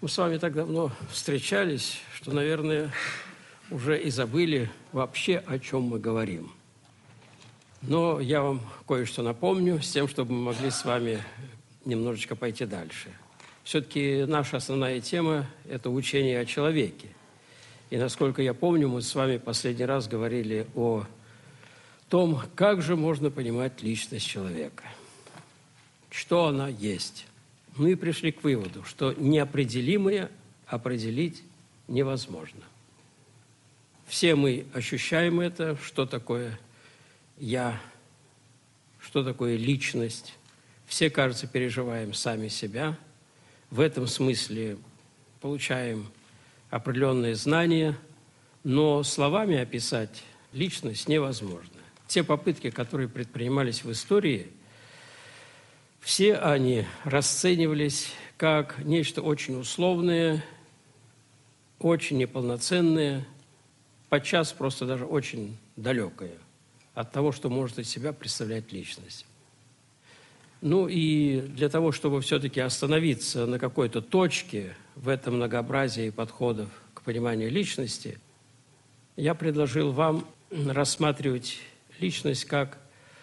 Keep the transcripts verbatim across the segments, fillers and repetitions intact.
Мы с вами так давно встречались, что, наверное, уже и забыли вообще, о чем мы говорим. Но я вам кое-что напомню, с тем, чтобы мы могли с вами немножечко пойти дальше. Все-таки наша основная тема – это учение о человеке. И, насколько я помню, мы с вами последний раз говорили о том, как же можно понимать личность человека, что она есть. Мы и пришли к выводу, что неопределимое определить невозможно. Все мы ощущаем это, что такое «я», что такое личность. Все, кажется, переживаем сами себя. В этом смысле получаем определенные знания, но словами описать личность невозможно. Те попытки, которые предпринимались в истории, все они расценивались как нечто очень условное, очень неполноценное, подчас просто даже очень далекое от того, что может из себя представлять личность. Ну и для того, чтобы все-таки остановиться на какой-то точке в этом многообразии подходов к пониманию личности, я предложил вам рассматривать личность как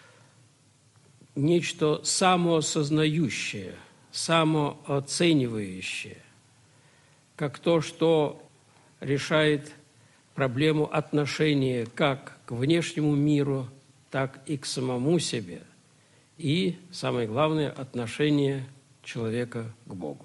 нечто самоосознающее, самооценивающее, как то, что решает проблему отношения как к внешнему миру, так и к самому себе, и, самое главное, отношение человека к Богу.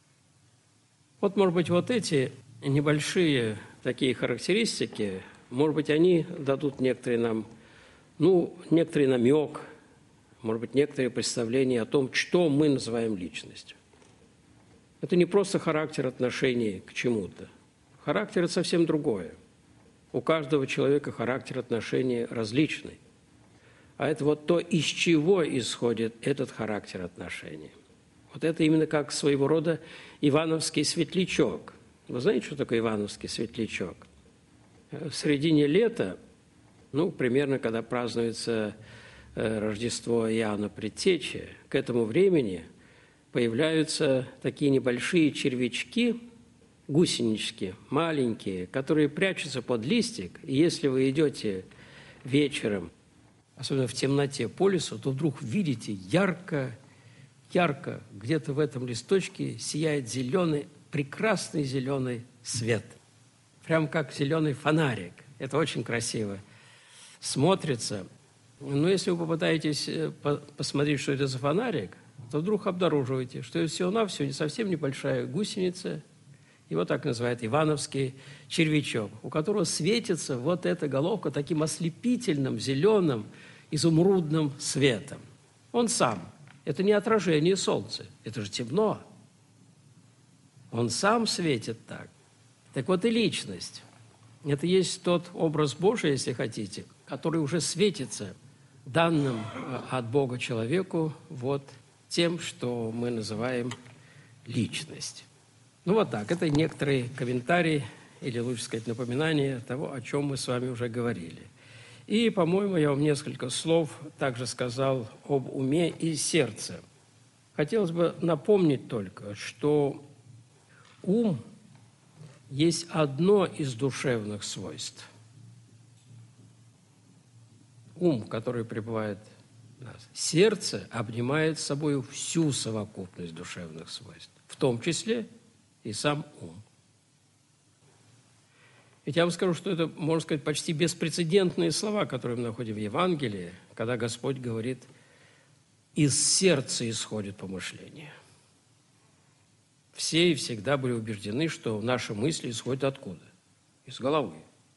Вот, может быть, вот эти небольшие такие характеристики, может быть, они дадут некоторый нам, ну, некоторый намек, может быть, некоторые представления о том, что мы называем личностью. Это не просто характер отношений к чему-то. Характер – это совсем другое. У каждого человека характер отношений различный. А это вот то, из чего исходит этот характер отношений. Вот это именно как своего рода ивановский светлячок. Вы знаете, что такое ивановский светлячок? В середине лета, ну, примерно, когда празднуется Рождество Иоанна Предтечи, к этому времени появляются такие небольшие червячки, гусенички, маленькие, которые прячутся под листик, и если вы идете вечером, особенно в темноте по лесу, то вдруг видите ярко, ярко, где-то в этом листочке сияет зеленый, прекрасный зеленый свет. Прям как зеленый фонарик. Это очень красиво смотрится. Но если вы попытаетесь посмотреть, что это за фонарик, то вдруг обнаруживаете, что это всего-навсего совсем небольшая гусеница, его так называют ивановский червячок, у которого светится вот эта головка таким ослепительным, зеленым, изумрудным светом. Он сам. Это не отражение солнца, это же темно. Он сам светит так. Так вот и личность. Это есть тот образ Божий, если хотите, который уже светится данным от Бога человеку вот тем, что мы называем личность. Ну вот так, это некоторые комментарии, или лучше сказать, напоминания того, о чем мы с вами уже говорили. И, по-моему, я вам несколько слов также сказал об уме и сердце. Хотелось бы напомнить только, что ум есть одно из душевных свойств. Ум, который пребывает в нас. Сердце обнимает собой всю совокупность душевных свойств, в том числе и сам ум. Ведь я вам скажу, что это, можно сказать, почти беспрецедентные слова, которые мы находим в Евангелии, когда Господь говорит: «Из сердца исходит помышление». Все и всегда были убеждены, что наши мысли исходят откуда? Из головы.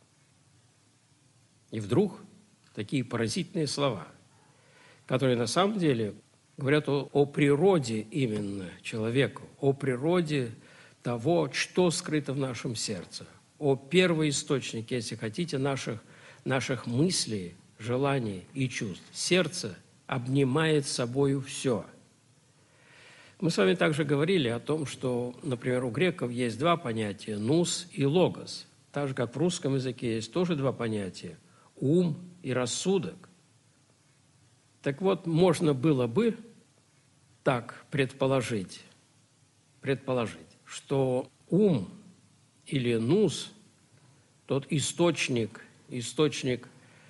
И вдруг такие поразительные слова, которые на самом деле говорят о, о природе именно человека, о природе того, что скрыто в нашем сердце, о первоисточнике, если хотите, наших, наших мыслей, желаний и чувств. Сердце обнимает собою все. Мы с вами также говорили о том, что, например, у греков есть два понятия – нус и логос. Так же, как в русском языке есть тоже два понятия – ум и рассудок. Так вот, можно было бы так предположить, предположить, что ум или нус, тот источник, источник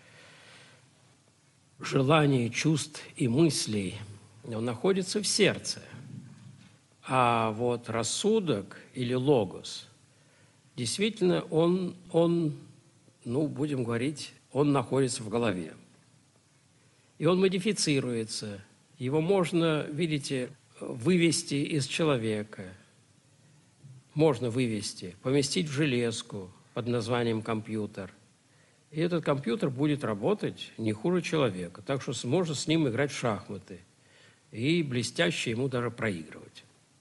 желаний, чувств и мыслей, он находится в сердце. А вот рассудок или логос, действительно, он, он, ну, будем говорить, он находится в голове. И он модифицируется. Его можно, видите, вывести из человека. Можно вывести, поместить в железку под названием компьютер. И этот компьютер будет работать не хуже человека. Так что можно с ним играть в шахматы и блестяще ему даже проигрывать.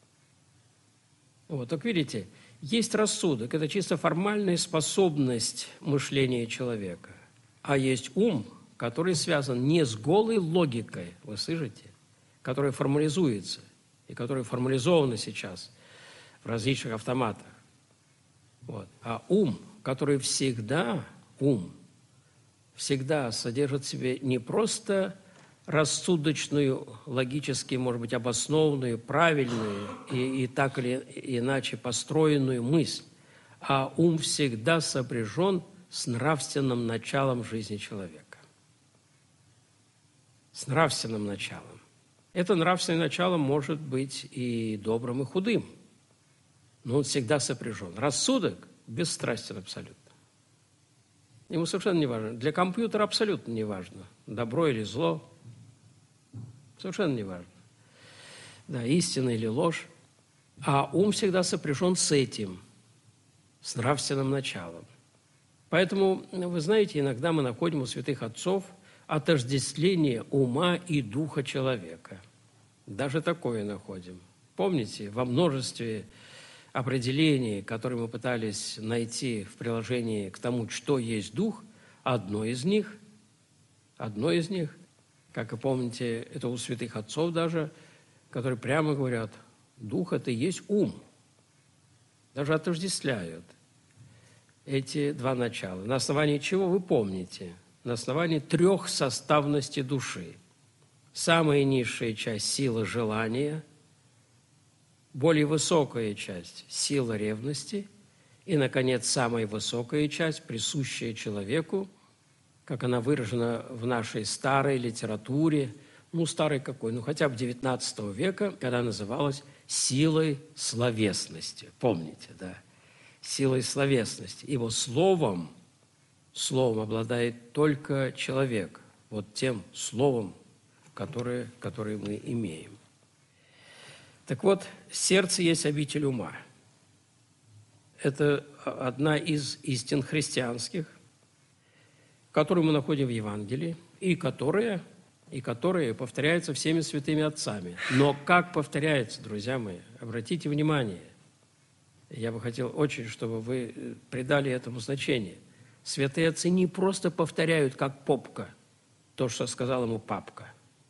Вот, так видите, есть рассудок. Это чисто формальная способность мышления человека. А есть ум, который связан не с голой логикой, вы слышите, которая формализуется и которая формализована сейчас в различных автоматах. Вот. А ум, который всегда, ум, всегда содержит в себе не просто рассудочную, логически, может быть, обоснованную, правильную и, и так или иначе построенную мысль, а ум всегда сопряжен с нравственным началом жизни человека. С нравственным началом. Это нравственное начало может быть и добрым, и худым, но он всегда сопряжен. Рассудок бесстрастен абсолютно. Ему совершенно не важно. Для компьютера абсолютно не важно, добро или зло. Совершенно не важно. Да, истина или ложь. А ум всегда сопряжен с этим, с нравственным началом. Поэтому, вы знаете, иногда мы находим у святых отцов отождествление ума и духа человека. Даже такое находим. Помните, во множестве определений, которые мы пытались найти в приложении к тому, что есть дух, одно из них, одно из них, как и помните, это у святых отцов даже, которые прямо говорят, дух – это и есть ум. Даже отождествляют эти два начала. На основании чего вы помните? На основании трех составностей души. Самая низшая часть – сила желания, более высокая часть – сила ревности, и, наконец, самая высокая часть, присущая человеку, как она выражена в нашей старой литературе, ну, старой какой, ну, хотя бы девятнадцатого века, когда называлась силой словесности. Помните, да? Силой словесности. Ибо словом, словом обладает только человек, вот тем словом, которое, которое мы имеем. Так вот, сердце есть обитель ума. Это одна из истин христианских, которую мы находим в Евангелии, и которая, и которая повторяется всеми святыми отцами. Но как повторяется, друзья мои, обратите внимание, я бы хотел очень, чтобы вы придали этому значение. Святые отцы не просто повторяют, как попка, то, что сказал ему папка.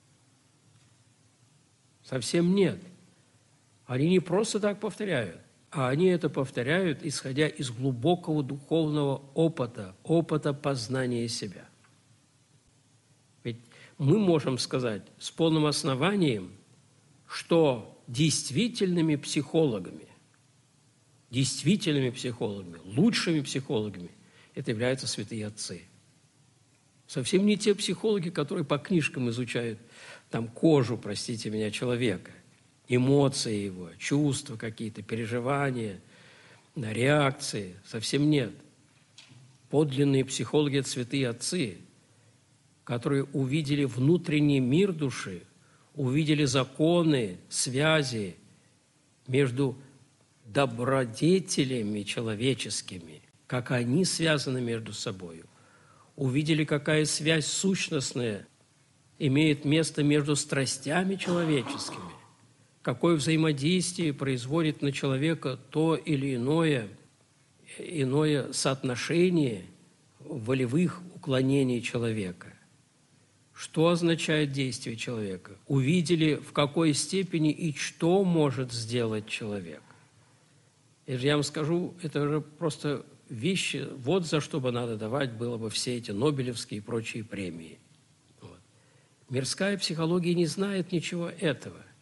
Совсем нет. Они не просто так повторяют, а они это повторяют, исходя из глубокого духовного опыта, опыта познания себя. Ведь мы можем сказать с полным основанием, что действительными психологами, действительными психологами, лучшими психологами это являются святые отцы. Совсем не те психологи, которые по книжкам изучают там кожу, простите меня, человека, эмоции его, чувства какие-то, переживания, реакции. Совсем нет. Подлинные психологи – это святые отцы, которые увидели внутренний мир души, увидели законы, связи между добродетелями человеческими, как они связаны между собой. Увидели, какая связь сущностная имеет место между страстями человеческими, какое взаимодействие производит на человека то или иное, иное соотношение волевых уклонений человека. Что означает действие человека? Увидели, в какой степени и что может сделать человек. И я вам скажу, это же просто вещи, вот за что бы надо давать было бы все эти Нобелевские и прочие премии. Вот. Мирская психология не знает ничего этого.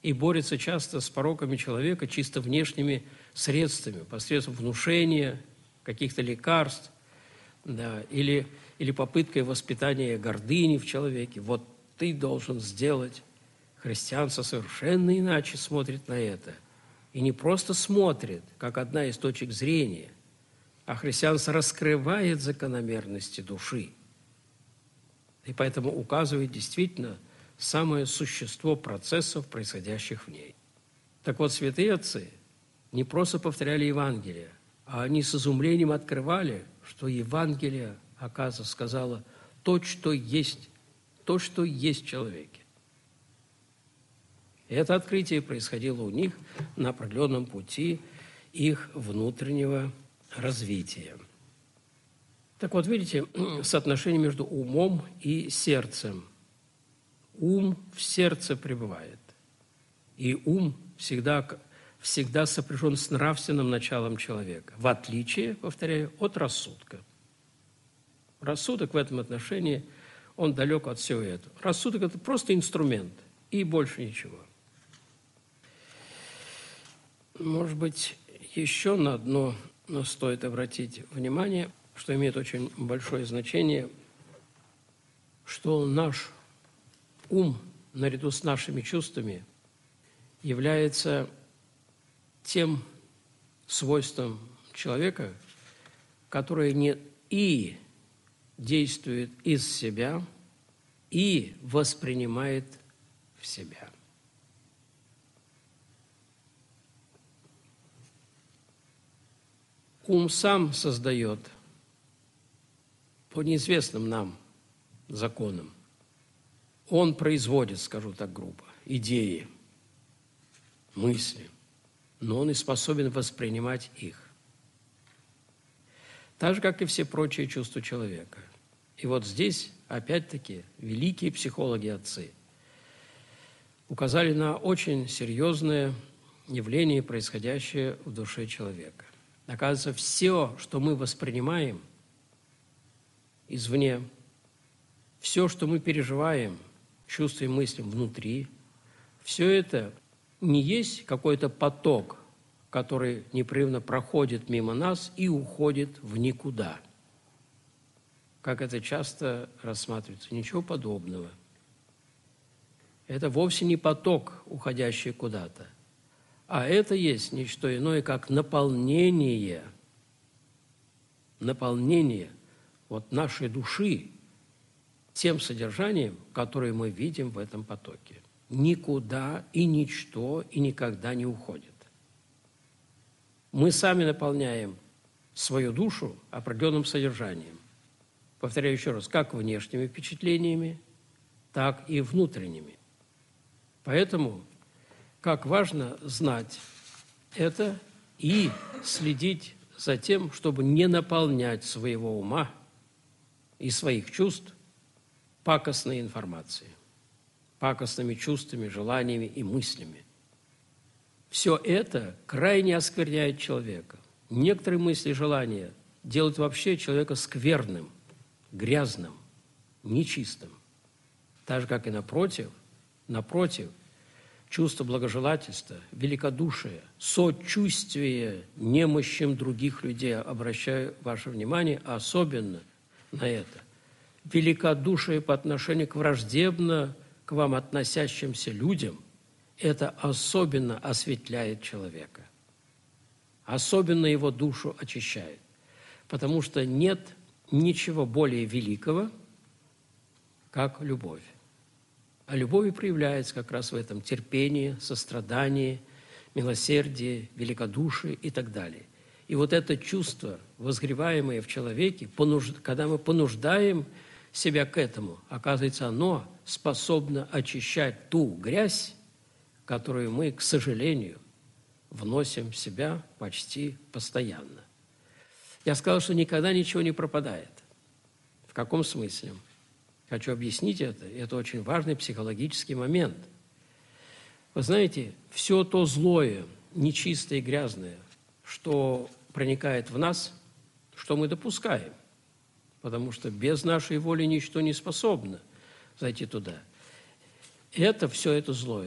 и борется часто с пороками человека чисто внешними средствами, посредством внушения, каких-то лекарств, да, или, или попыткой воспитания гордыни в человеке. Вот ты должен сделать. Христианство совершенно иначе смотрит на это. И не просто смотрит, как одна из точек зрения, а христианство раскрывает закономерности души. И поэтому указывает действительно самое существо процессов, происходящих в ней. Так вот, святые отцы не просто повторяли Евангелие, а они с изумлением открывали, что Евангелие, оказывается, сказала то, что есть, то, что есть в человеке. И это открытие происходило у них на определенном пути их внутреннего развития. Так вот, видите, соотношение между умом и сердцем. Ум в сердце пребывает. И ум всегда, всегда сопряжен с нравственным началом человека, в отличие, повторяю, от рассудка. Рассудок в этом отношении, он далек от всего этого. Рассудок – это просто инструмент, и больше ничего. Может быть, еще на одно стоит обратить внимание, что имеет очень большое значение, что наш ум, наряду с нашими чувствами, является тем свойством человека, которое не и действует из себя, и воспринимает в себя. Ум сам создает по неизвестным нам законам. Он производит, скажу так грубо, идеи, мысли, но он и способен воспринимать их. Так же, как и все прочие чувства человека. И вот здесь, опять-таки, великие психологи-отцы указали на очень серьезное явление, происходящее в душе человека. Оказывается, все, что мы воспринимаем извне, все, что мы переживаем, чувствуем, мыслим внутри, все это не есть какой-то поток, который непрерывно проходит мимо нас и уходит в никуда, как это часто рассматривается. Ничего подобного. Это вовсе не поток, уходящий куда-то, а это есть не что иное, как наполнение, наполнение вот нашей души тем содержанием, которое мы видим в этом потоке. Никуда и ничто и никогда не уходит. Мы сами наполняем свою душу определенным содержанием. Повторяю еще раз, как внешними впечатлениями, так и внутренними. Поэтому как важно знать это и следить за тем, чтобы не наполнять своего ума и своих чувств пакостной информацией, пакостными чувствами, желаниями и мыслями. Все это крайне оскверняет человека. Некоторые мысли и желания делают вообще человека скверным, грязным, нечистым. Так же, как и напротив, напротив, чувство благожелательства, великодушия, сочувствия немощам других людей. Обращаю ваше внимание особенно на это. Великодушие по отношению к враждебно к вам относящимся людям – это особенно осветляет человека, особенно его душу очищает, потому что нет ничего более великого, как любовь. А любовь проявляется как раз в этом терпении, сострадании, милосердии, великодушии и так далее. И вот это чувство, возгреваемое в человеке, когда мы понуждаем себя к этому, оказывается, оно способно очищать ту грязь, которую мы, к сожалению, вносим в себя почти постоянно. Я сказал, что никогда ничего не пропадает. В каком смысле? Хочу объяснить это. Это очень важный психологический момент. Вы знаете, все то злое, нечистое и грязное, что проникает в нас, что мы допускаем, потому что без нашей воли ничто не способно зайти туда. Это все это злое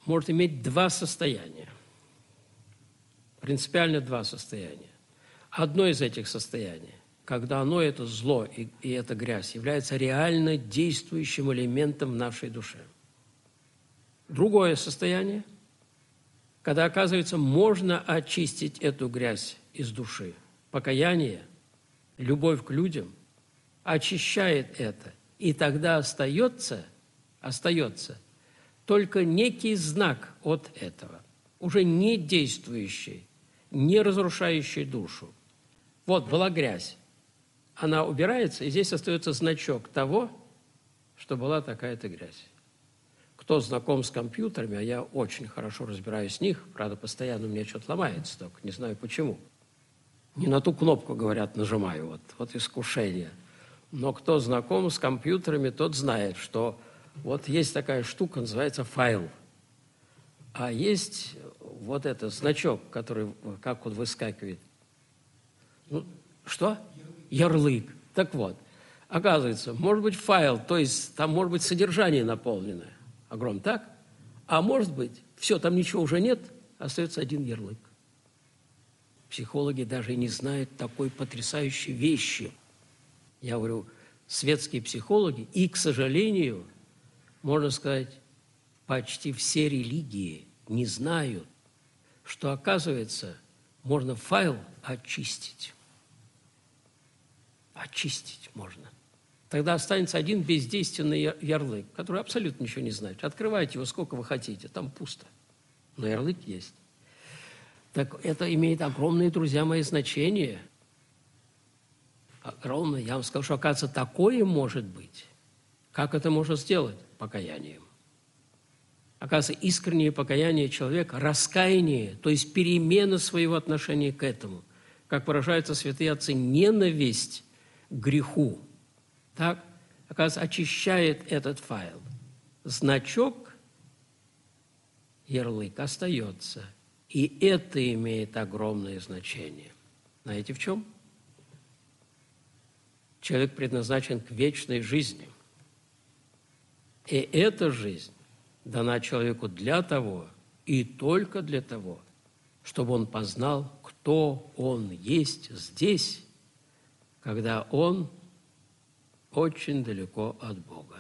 может иметь два состояния. Принципиально два состояния. Одно из этих состояний, когда оно, это зло и, и эта грязь, является реально действующим элементом в нашей душе. Другое состояние, когда, оказывается, можно очистить эту грязь из души. Покаяние, любовь к людям очищает это. И тогда остается, остается только некий знак от этого, уже не действующий, не разрушающий душу. Вот была грязь, она убирается, и здесь остается значок того, что была такая-то грязь. Кто знаком с компьютерами, а я очень хорошо разбираюсь в них, правда, постоянно у меня что-то ломается только, не знаю почему. Не на ту кнопку, говорят, нажимаю, вот, вот искушение. Но кто знаком с компьютерами, тот знает, что вот есть такая штука, называется файл. А есть вот этот значок, который как вот выскакивает. Ну, что? Ярлык. Так вот, оказывается, может быть файл, то есть там может быть содержание наполненное. Огромно, так? А может быть, все, там ничего уже нет, остается один ярлык. Психологи даже и не знают такой потрясающей вещи. Я говорю, светские психологи, и, к сожалению, можно сказать, почти все религии не знают, что, оказывается, можно файл очистить. Очистить можно. Тогда останется один бездейственный ярлык, который абсолютно ничего не знает. Открывайте его сколько вы хотите, там пусто. Но ярлык есть. Так это имеет огромное, друзья мои, значение. Огромное. Я вам скажу, что, оказывается, такое может быть. Как это можно сделать? Покаянием. Оказывается, искреннее покаяние человека, раскаяние, то есть перемена своего отношения к этому, как выражаются святые отцы, ненависть к греху, так, оказывается, очищает этот файл. Значок, ярлык остается. И это имеет огромное значение. Знаете, в чем? Человек предназначен к вечной жизни. И эта жизнь дана человеку для того и только для того, чтобы он познал, кто он есть здесь, когда он очень далеко от Бога.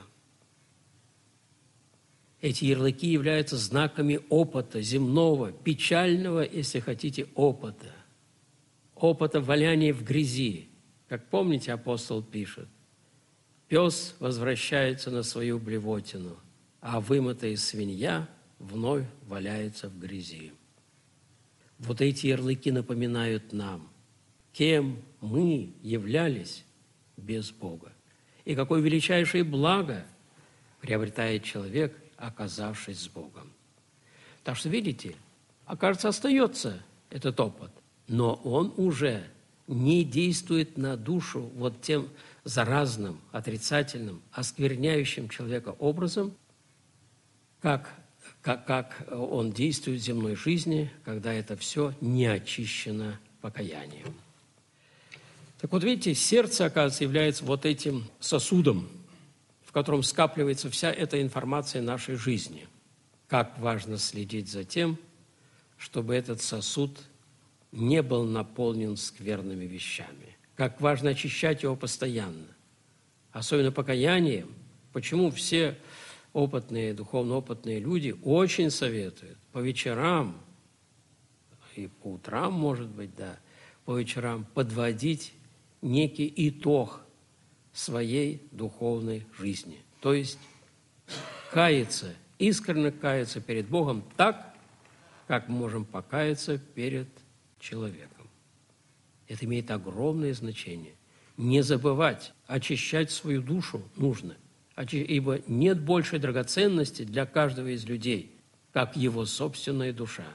Эти ярлыки являются знаками опыта, земного, печального, если хотите, опыта. Опыта валяния в грязи. Как помните, апостол пишет, «Пес возвращается на свою блевотину, а вымытая свинья вновь валяется в грязи». Вот эти ярлыки напоминают нам, кем мы являлись без Бога. И какое величайшее благо приобретает человек, оказавшись с Богом. Так что, видите, окажется, остается этот опыт, но он уже не действует на душу вот тем заразным, отрицательным, оскверняющим человека образом, как, как, как он действует в земной жизни, когда это все не очищено покаянием. Так вот, видите, сердце, оказывается, является вот этим сосудом, в котором скапливается вся эта информация нашей жизни. Как важно следить за тем, чтобы этот сосуд не был наполнен скверными вещами. Как важно очищать его постоянно. Особенно покаянием. Почему все опытные, духовно опытные люди очень советуют по вечерам, и по утрам, может быть, да, по вечерам подводить некий итог своей духовной жизни. То есть каяться, искренне каяться перед Богом так, как мы можем покаяться перед человеком. Это имеет огромное значение. Не забывать, очищать свою душу нужно, ибо нет большей драгоценности для каждого из людей, как его собственная душа.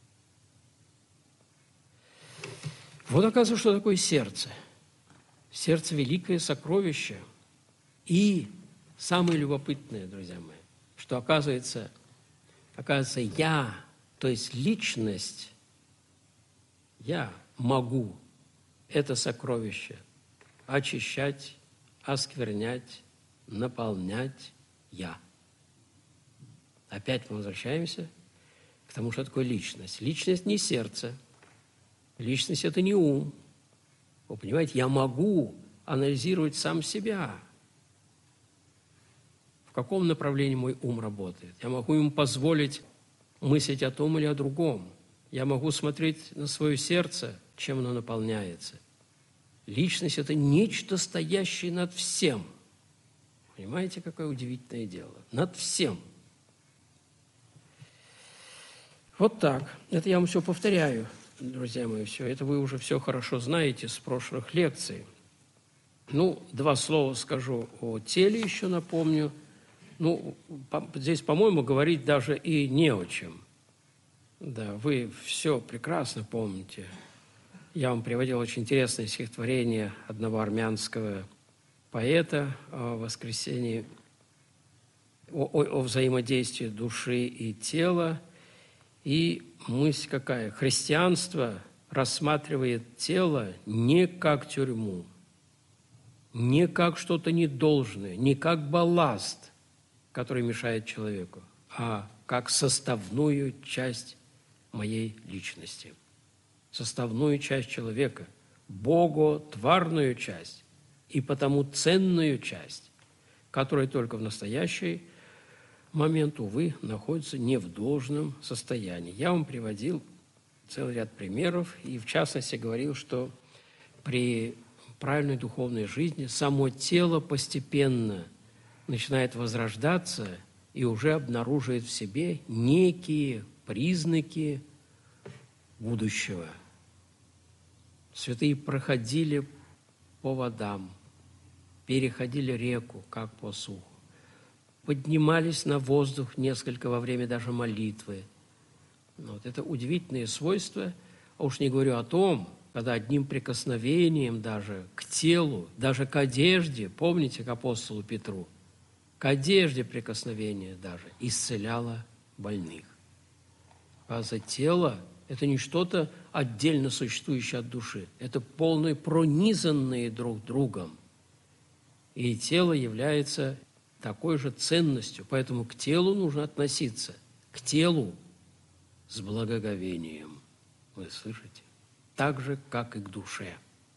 Вот, оказывается, что такое сердце. Сердце – великое сокровище. И самое любопытное, друзья мои, что, оказывается, оказывается, я, то есть личность, я могу это сокровище очищать, осквернять, наполнять я. Опять мы возвращаемся тому, что такое личность. Личность не сердце. Личность – это не ум. Вы понимаете, я могу анализировать сам себя. В каком направлении мой ум работает. Я могу ему позволить мыслить о том или о другом. Я могу смотреть на свое сердце, чем оно наполняется. Личность – это нечто, стоящее над всем. Понимаете, какое удивительное дело? Над всем. Вот так. Это я вам все повторяю, друзья мои, все. Это вы уже все хорошо знаете с прошлых лекций. Ну, два слова скажу о теле еще напомню. Ну, по, здесь, по-моему, говорить даже и не о чем. Да, вы все прекрасно помните. Я вам приводил очень интересное стихотворение одного армянского поэта о воскресении, о, о, о взаимодействии души и тела. И мысль какая? Христианство рассматривает тело не как тюрьму, не как что-то недолжное, не как балласт, который мешает человеку, а как составную часть моей личности, составную часть человека, боготворную часть и потому ценную часть, которая только в настоящий момент, увы, находится не в должном состоянии. Я вам приводил целый ряд примеров и, в частности, говорил, что при правильной духовной жизни само тело постепенно начинает возрождаться и уже обнаруживает в себе некие признаки будущего. Святые проходили по водам, переходили реку, как по суху, поднимались на воздух несколько во время даже молитвы. Вот это удивительные свойства, а уж не говорю о том, когда одним прикосновением даже к телу, даже к одежде, помните, к апостолу Петру, к одежде прикосновение даже исцеляло больных. А за тело – это не что-то отдельно существующее от души, это полные пронизанные друг другом. И тело является такой же ценностью, поэтому к телу нужно относиться, к телу с благоговением. Вы слышите? Так же, как и к душе.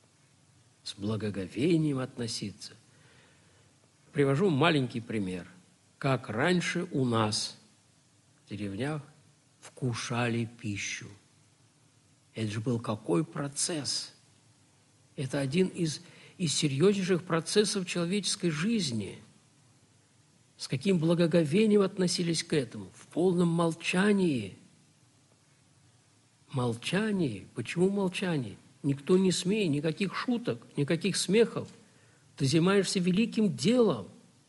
С благоговением относиться. Привожу маленький пример. Как раньше у нас в деревнях вкушали пищу. Это же был какой процесс? Это один из, из серьезнейших процессов человеческой жизни. С каким благоговением относились к этому? В полном молчании. Молчании. Почему молчание? Никто не смеет, никаких шуток, никаких смехов. Ты занимаешься великим делом.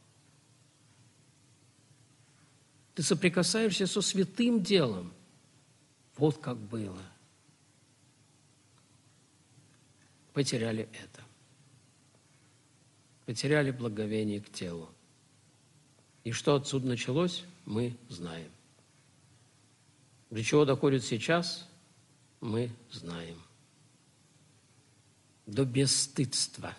Ты соприкасаешься со святым делом. Вот как было. Потеряли это. Потеряли благоговение к телу. И что отсюда началось, мы знаем. До чего доходит сейчас, мы знаем. До бесстыдства.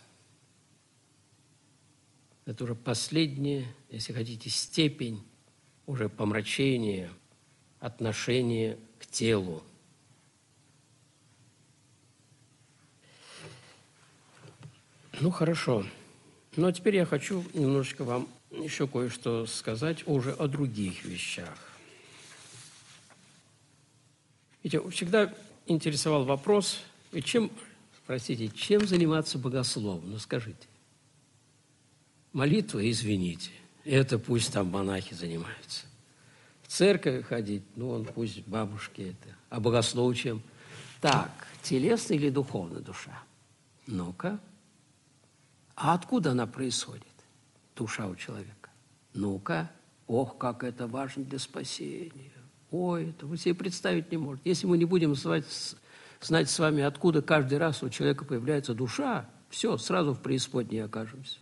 Это уже последняя, если хотите, степень уже помрачения отношения к телу. Ну, хорошо. Ну, а теперь я хочу немножечко вам еще кое-что сказать уже о других вещах. Видите, всегда интересовал вопрос, и чем, простите, чем заниматься богословом? Ну, скажите. Молитва, извините, это пусть там монахи занимаются. В церковь ходить, ну, он пусть бабушки это. А богослов чем? Так, телесная или духовная душа? Ну-ка. А откуда она происходит, душа у человека? Ну-ка. Ох, как это важно для спасения. Ой, это вы себе представить не можете. Если мы не будем знать, знать с вами, откуда каждый раз у человека появляется душа, все, сразу в преисподней окажемся.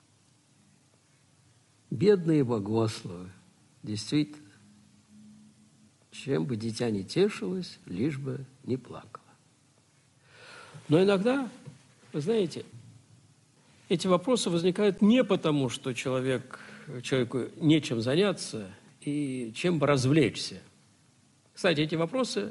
Бедные богословы, действительно, чем бы дитя не тешилось, лишь бы не плакало. Но иногда, вы знаете, эти вопросы возникают не потому, что человек, человеку нечем заняться и чем бы развлечься. Кстати, эти вопросы,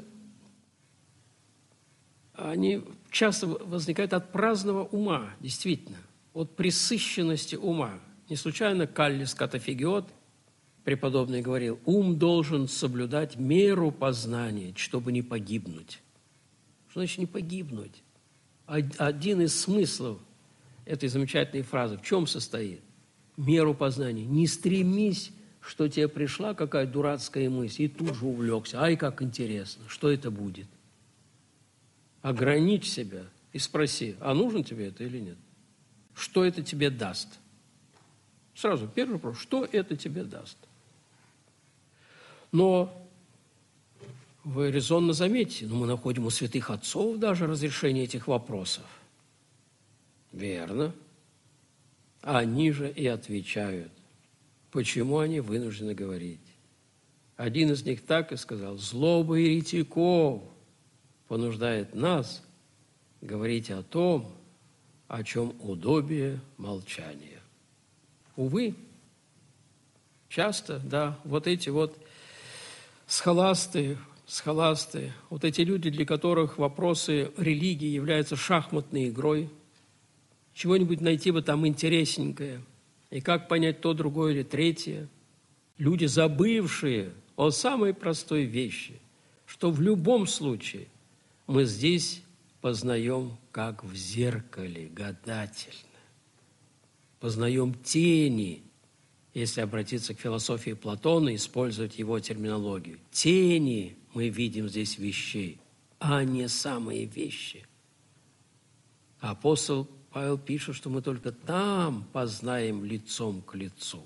они часто возникают от праздного ума, действительно, от пресыщенности ума. Не случайно Каллис Катафигиот, преподобный, говорил: ум должен соблюдать меру познания, чтобы не погибнуть. Что значит не погибнуть? Один из смыслов этой замечательной фразы в чем состоит? Меру познания. Не стремись, что тебе пришла какая-то дурацкая мысль, и тут же увлекся. Ай, как интересно, что это будет? Ограничь себя и спроси, а нужно тебе это или нет? Что это тебе даст? Сразу первый вопрос, что это тебе даст? Но вы резонно заметите, но мы находим у святых отцов даже разрешение этих вопросов. Верно. Они же и отвечают, почему они вынуждены говорить. Один из них так и сказал: злоба еретиков понуждает нас говорить о том, о чем удобие молчания. Увы, часто, да, вот эти вот схоласты, схоласты, вот эти люди, для которых вопросы религии являются шахматной игрой, чего-нибудь найти бы там интересненькое, и как понять то, другое или третье. Люди, забывшие о самой простой вещи, что в любом случае мы здесь познаем, как в зеркале, гадательно. Познаем тени, если обратиться к философии Платона и использовать его терминологию. Тени мы видим здесь вещей, а не самые вещи. Апостол Павел пишет, что мы только там познаем лицом к лицу.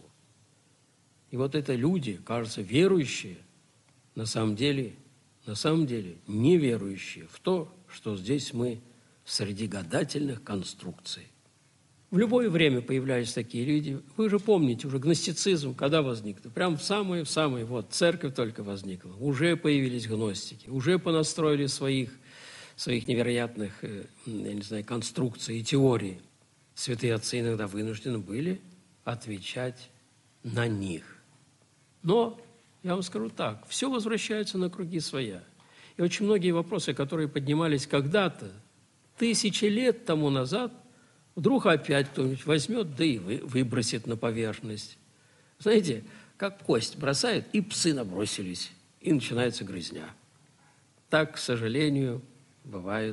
И вот это люди, кажется, верующие, на самом деле, на самом деле неверующие в то, что здесь мы среди гадательных конструкций. В любое время появлялись такие люди. Вы же помните, уже гностицизм когда возник? Прям в самое, в самое, вот, церковь только возникла. Уже появились гностики, уже понастроили своих, своих невероятных, я не знаю, конструкций и теорий. Святые отцы иногда вынуждены были отвечать на них. Но, я вам скажу так, все возвращается на круги своя. И очень многие вопросы, которые поднимались когда-то, тысячи лет тому назад, вдруг опять кто-нибудь возьмет, да и выбросит на поверхность. Знаете, как кость бросает, и псы набросились, и начинается грызня. Так, к сожалению, бывает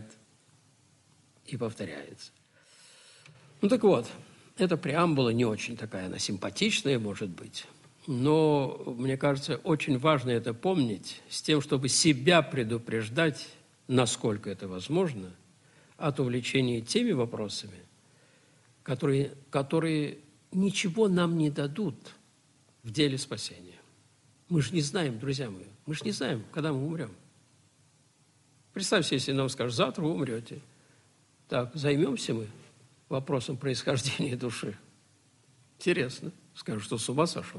и повторяется. Ну так вот, эта преамбула не очень такая, она симпатичная, может быть, но, мне кажется, очень важно это помнить с тем, чтобы себя предупреждать, насколько это возможно, от увлечения теми вопросами, которые, которые ничего нам не дадут в деле спасения. Мы же не знаем, друзья мои, мы же не знаем, когда мы умрем. Представьте, если нам скажут, завтра вы умрете. Так, займемся мы вопросом происхождения души. Интересно. Скажут, что с ума сошел.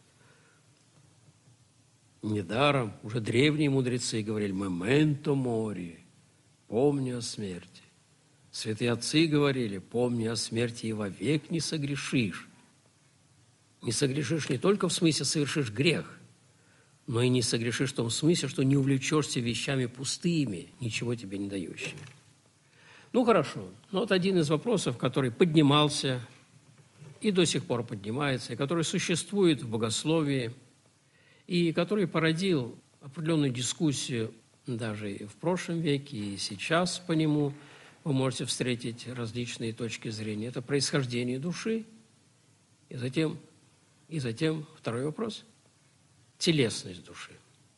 Недаром уже древние мудрецы говорили «мементо мори», помни о смерти. Святые отцы говорили, помни о смерти и вовек не согрешишь. Не согрешишь не только в смысле совершишь грех, но и не согрешишь в том смысле, что не увлечешься вещами пустыми, ничего тебе не дающими. Ну, хорошо. Но вот один из вопросов, который поднимался и до сих пор поднимается, и который существует в богословии, и который породил определенную дискуссию даже и в прошлом веке, и сейчас по нему вы можете встретить различные точки зрения. Это происхождение души. И затем, и затем второй вопрос – телесность души.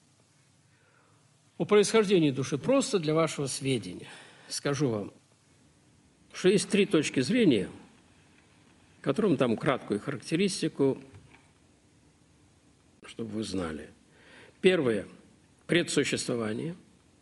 О происхождении души просто для вашего сведения скажу вам, что есть три точки зрения, которым дам краткую характеристику, чтобы вы знали. Первое – предсуществование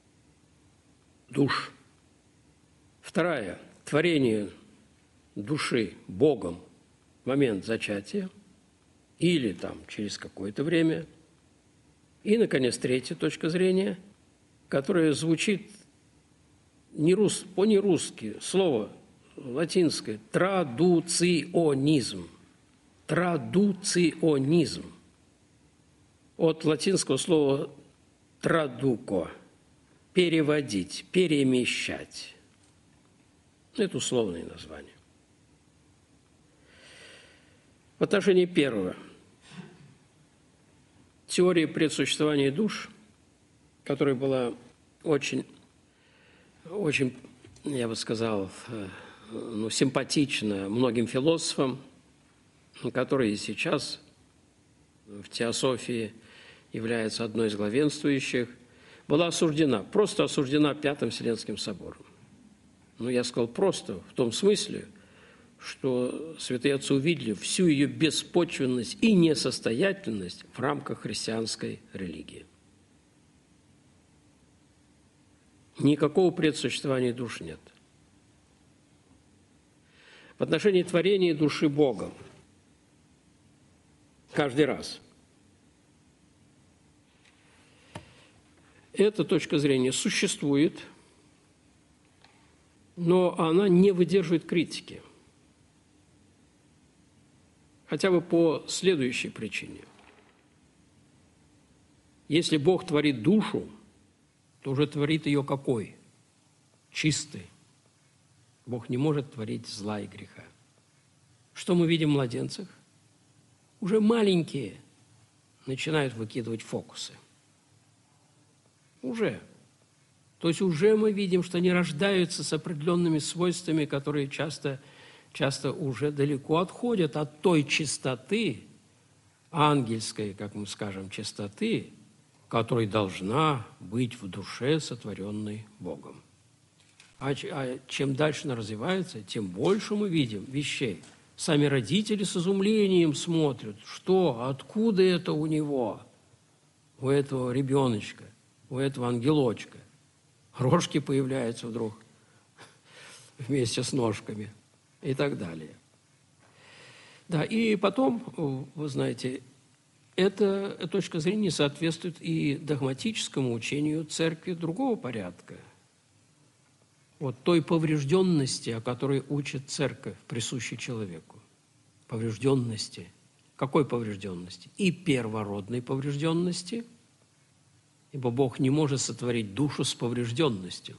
душ. Вторая – творение души Богом в момент зачатия или там через какое-то время. И, наконец, третья точка зрения, которая звучит не рус, по-нерусски, слово латинское – традуционизм. Традуционизм. От латинского слова традуко, переводить, перемещать. Это условные названия. В отношении первого. Теория предсуществования душ, которая была очень, очень, я бы сказал, ну, симпатична многим философам, которые сейчас в теософии является одной из главенствующих, была осуждена, просто осуждена Пятым Вселенским собором. Ну, я сказал просто в том смысле, что святые отцы увидели всю ее беспочвенность и несостоятельность в рамках христианской религии. Никакого предсуществования душ нет. В отношении творения души Богом каждый раз эта точка зрения существует, но она не выдерживает критики. Хотя бы по следующей причине. Если Бог творит душу, то уже творит ее какой? Чистой. Бог не может творить зла и греха. Что мы видим в младенцах? Уже маленькие начинают выкидывать фокусы. Уже. То есть уже мы видим, что они рождаются с определенными свойствами, которые часто, часто уже далеко отходят от той чистоты, ангельской, как мы скажем, чистоты, которая должна быть в душе, сотворенной Богом. А чем дальше она развивается, тем больше мы видим вещей. Сами родители с изумлением смотрят, что, откуда это у него, у этого ребеночка, у этого ангелочка. Рожки появляются вдруг вместе с ножками и так далее. Да, и потом, вы знаете, эта точка зрения соответствует и догматическому учению церкви другого порядка. Вот той поврежденности, о которой учит церковь, присущей человеку. Поврежденности. Какой поврежденности? И первородной поврежденности, ибо Бог не может сотворить душу с поврежденностью.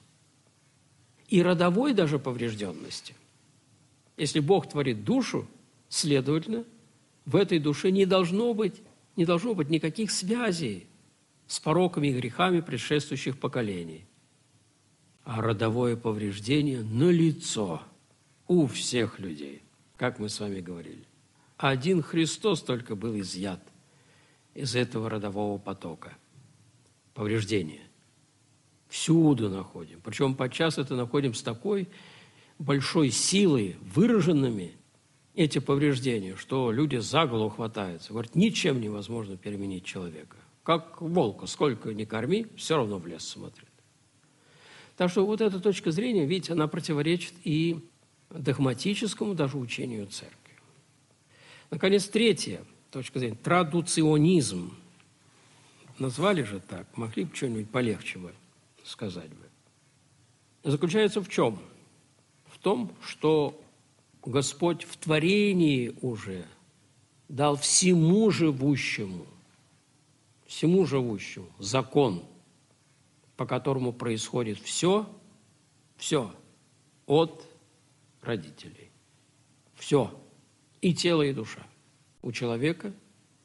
И родовой даже поврежденности. Если Бог творит душу, следовательно, в этой душе не должно быть, не должно быть никаких связей с пороками и грехами предшествующих поколений. А родовое повреждение налицо у всех людей, как мы с вами говорили. Один Христос только был изъят из этого родового потока. Повреждения. Всюду находим. Причем подчас это находим с такой большой силой, выраженными эти повреждения, что люди за голову хватаются. Говорят, ничем невозможно переменить человека. Как волка, сколько ни корми, все равно в лес смотрит. Так что вот эта точка зрения, видите, она противоречит и догматическому даже учению церкви. Наконец, третья точка зрения – традуционизм. Назвали же так, могли бы что-нибудь полегче бы сказать бы. Заключается в чем? В том, что Господь в творении уже дал всему живущему, всему живущему закон, по которому происходит все, все от родителей. Все. И тело, и душа. У человека,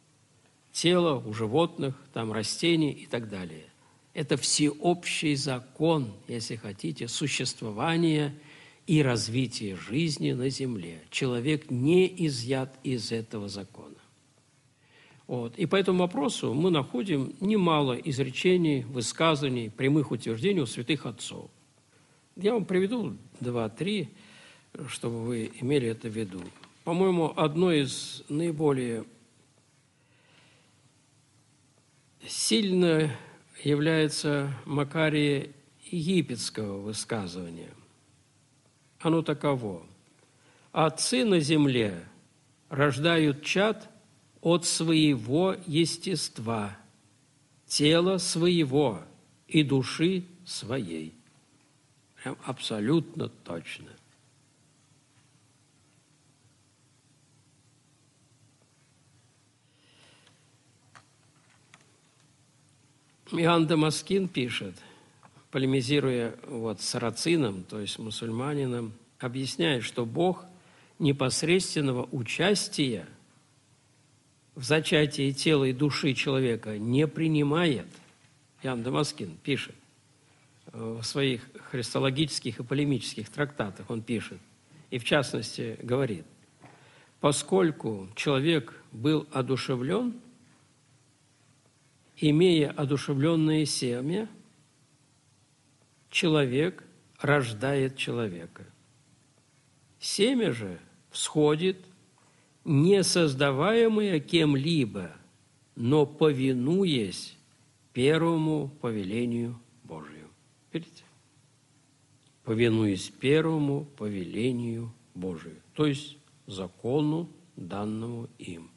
тело, у животных, там растений и так далее. Это всеобщий закон, если хотите, существования и развития жизни на земле. Человек не изъят из этого закона. Вот. И по этому вопросу мы находим немало изречений, высказаний, прямых утверждений у святых отцов. Я вам приведу два-три, чтобы вы имели это в виду. По-моему, одно из наиболее сильно является Макария египетского высказывания. Оно таково. Отцы на земле рождают чад от своего естества, тела своего и души своей. Прям абсолютно точно. Иоанн Дамаскин пишет, полемизируя вот с Рацином, то есть мусульманином, объясняет, что Бог непосредственного участия в зачатии тела и души человека не принимает. Иоанн Дамаскин пишет в своих христологических и полемических трактатах, он пишет, и в частности говорит, поскольку человек был одушевлен, имея одушевленное семя, человек рождает человека. Семя же всходит, не создаваемое кем-либо, но повинуясь первому повелению Божию. Видите? Повинуясь первому повелению Божию, то есть закону, данному им.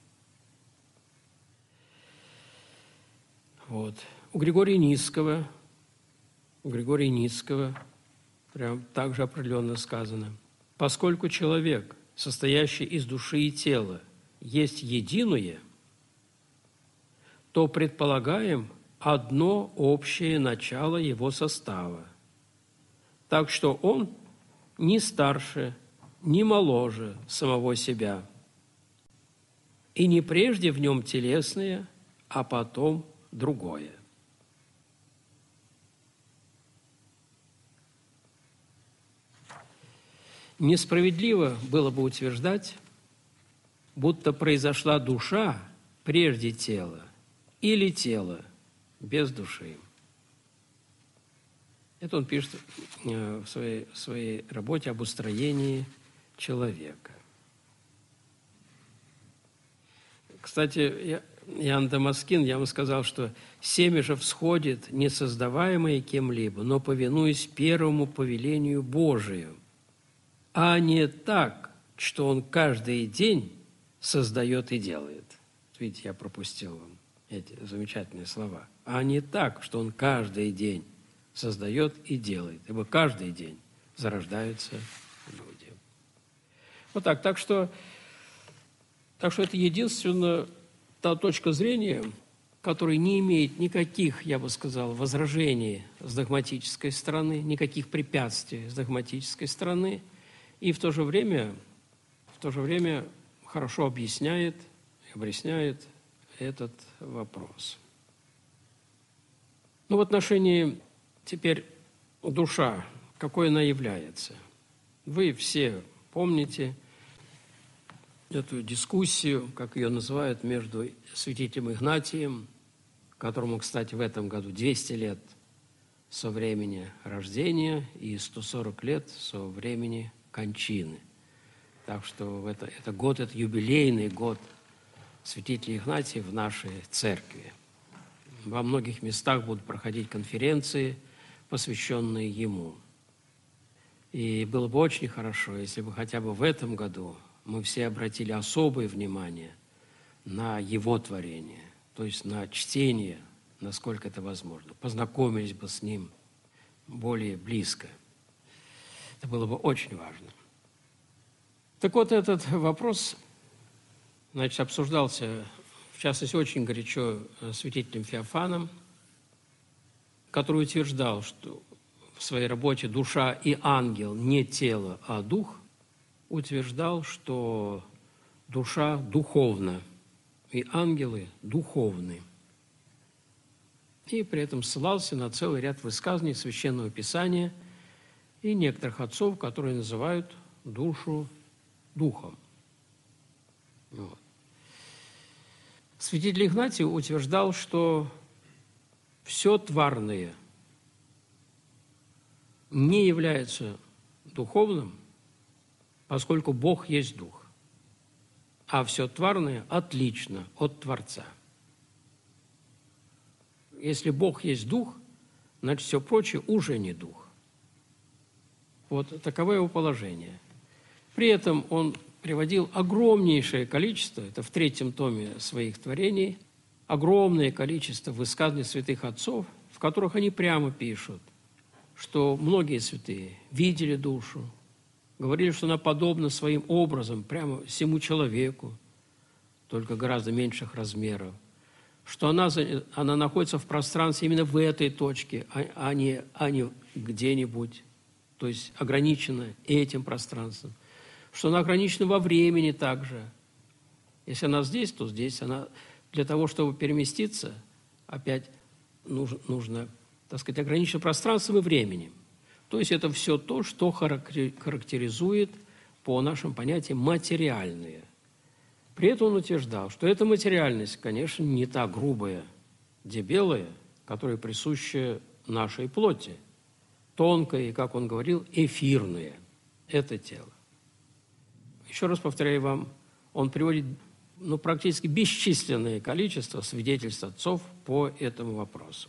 Вот. У Григория Нисского, у Григория Нисского прям так же определенно сказано, поскольку человек, состоящий из души и тела, есть единое, то предполагаем одно общее начало его состава, так что он не старше, не моложе самого себя, и не прежде в нем телесное, а потом другое. Несправедливо было бы утверждать, будто произошла душа прежде тела или тело без души. Это он пишет в своей, в своей работе об устроении человека. Кстати, Иоанн Дамаскин, я вам сказал, что семя же всходит, не создаваемое кем-либо, но повинуясь первому повелению Божию, а не так, что он каждый день создает и делает. Видите, я пропустил вам эти замечательные слова. А не так, что он каждый день создает и делает, ибо каждый день зарождаются люди. Вот так. Так что, так что это единственная та точка зрения, которая не имеет никаких, я бы сказал, возражений с догматической стороны, никаких препятствий с догматической стороны, и в то же время, в то же время хорошо объясняет и объясняет этот вопрос. Ну, в отношении теперь душа, какой она является. Вы все помните эту дискуссию, как ее называют, между святителем Игнатием, которому, кстати, в этом году двести лет со времени рождения и сто сорок лет со времени кончины. Так что это, это год, это юбилейный год святителя Игнатия в нашей церкви. Во многих местах будут проходить конференции, посвященные ему. И было бы очень хорошо, если бы хотя бы в этом году мы все обратили особое внимание на его творение, то есть на чтение, насколько это возможно, познакомились бы с ним более близко. Это было бы очень важно. Так вот, этот вопрос, значит, обсуждался, в частности, очень горячо святителем Феофаном, который утверждал, что в своей работе «Душа и ангел не тело, а дух», утверждал, что душа духовна, и ангелы духовны. И при этом ссылался на целый ряд высказаний Священного Писания и некоторых отцов, которые называют душу духом. Вот. Святитель Игнатий утверждал, что все тварное не является духовным, поскольку Бог есть Дух, а все тварное отлично от Творца. Если Бог есть Дух, значит, все прочее уже не Дух. Вот таково его положение. При этом он приводил огромнейшее количество, это в третьем томе своих творений, огромное количество высказаний святых отцов, в которых они прямо пишут, что многие святые видели душу, говорили, что она подобна своим образом прямо всему человеку, только гораздо меньших размеров, что она, она находится в пространстве именно в этой точке, а, а, не, а не где-нибудь, то есть ограничена этим пространством, что она ограничена во времени также. Если она здесь, то здесь. Она для того, чтобы переместиться, опять нужно, нужно так сказать, ограничено пространством и временем. То есть это все то, что характеризует по нашим понятиям материальное. При этом он утверждал, что эта материальность, конечно, не та грубая, дебелая, которая присуща нашей плоти, тонкая и, как он говорил, эфирная. Это тело. Еще раз повторяю вам, он приводит ну, практически бесчисленное количество свидетельств отцов по этому вопросу.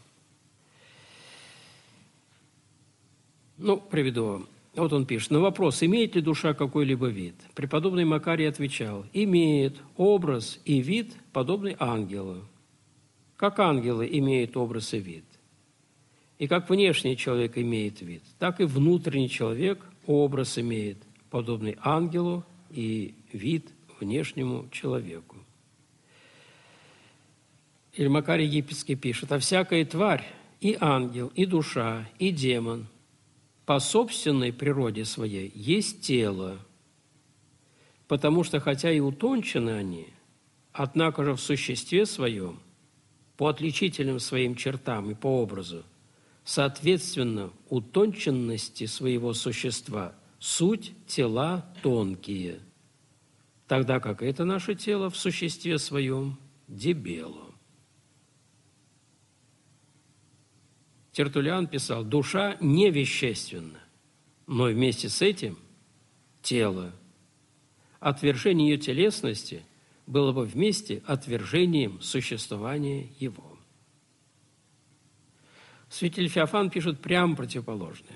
Ну, приведу вам. Вот он пишет. На вопрос, имеет ли душа какой-либо вид, преподобный Макарий отвечал, имеет образ и вид, подобный ангелу. Как ангелы имеют образ и вид. И как внешний человек имеет вид, так и внутренний человек образ имеет, подобный ангелу и вид внешнему человеку. Или Макарий Египетский пишет, а всякая тварь, и ангел, и душа, и демон, по собственной природе своей есть тело, потому что, хотя и утончены они, однако же в существе своем, по отличительным своим чертам и по образу, соответственно, утонченности своего существа, суть тела тонкие, тогда как это наше тело в существе своем дебело. Тертуллиан писал, душа не вещественна, но вместе с этим тело. Отвержение ее телесности было бы вместе отвержением существования его. Святитель Феофан пишет прямо противоположное.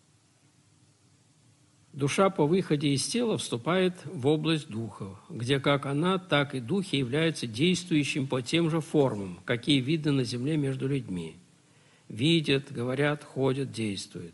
Душа по выходе из тела вступает в область духов, где как она, так и духи являются действующим по тем же формам, какие видны на земле между людьми. Видят, говорят, ходят, действуют.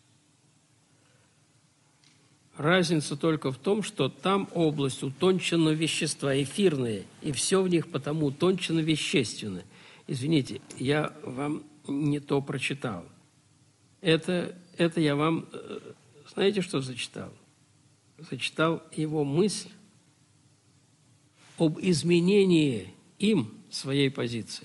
Разница только в том, что там область утонченного вещества, эфирная, и все в них потому утончено вещественно. Извините, я вам не то прочитал. Это, это я вам, знаете, что зачитал? Зачитал его мысль об изменении им своей позиции.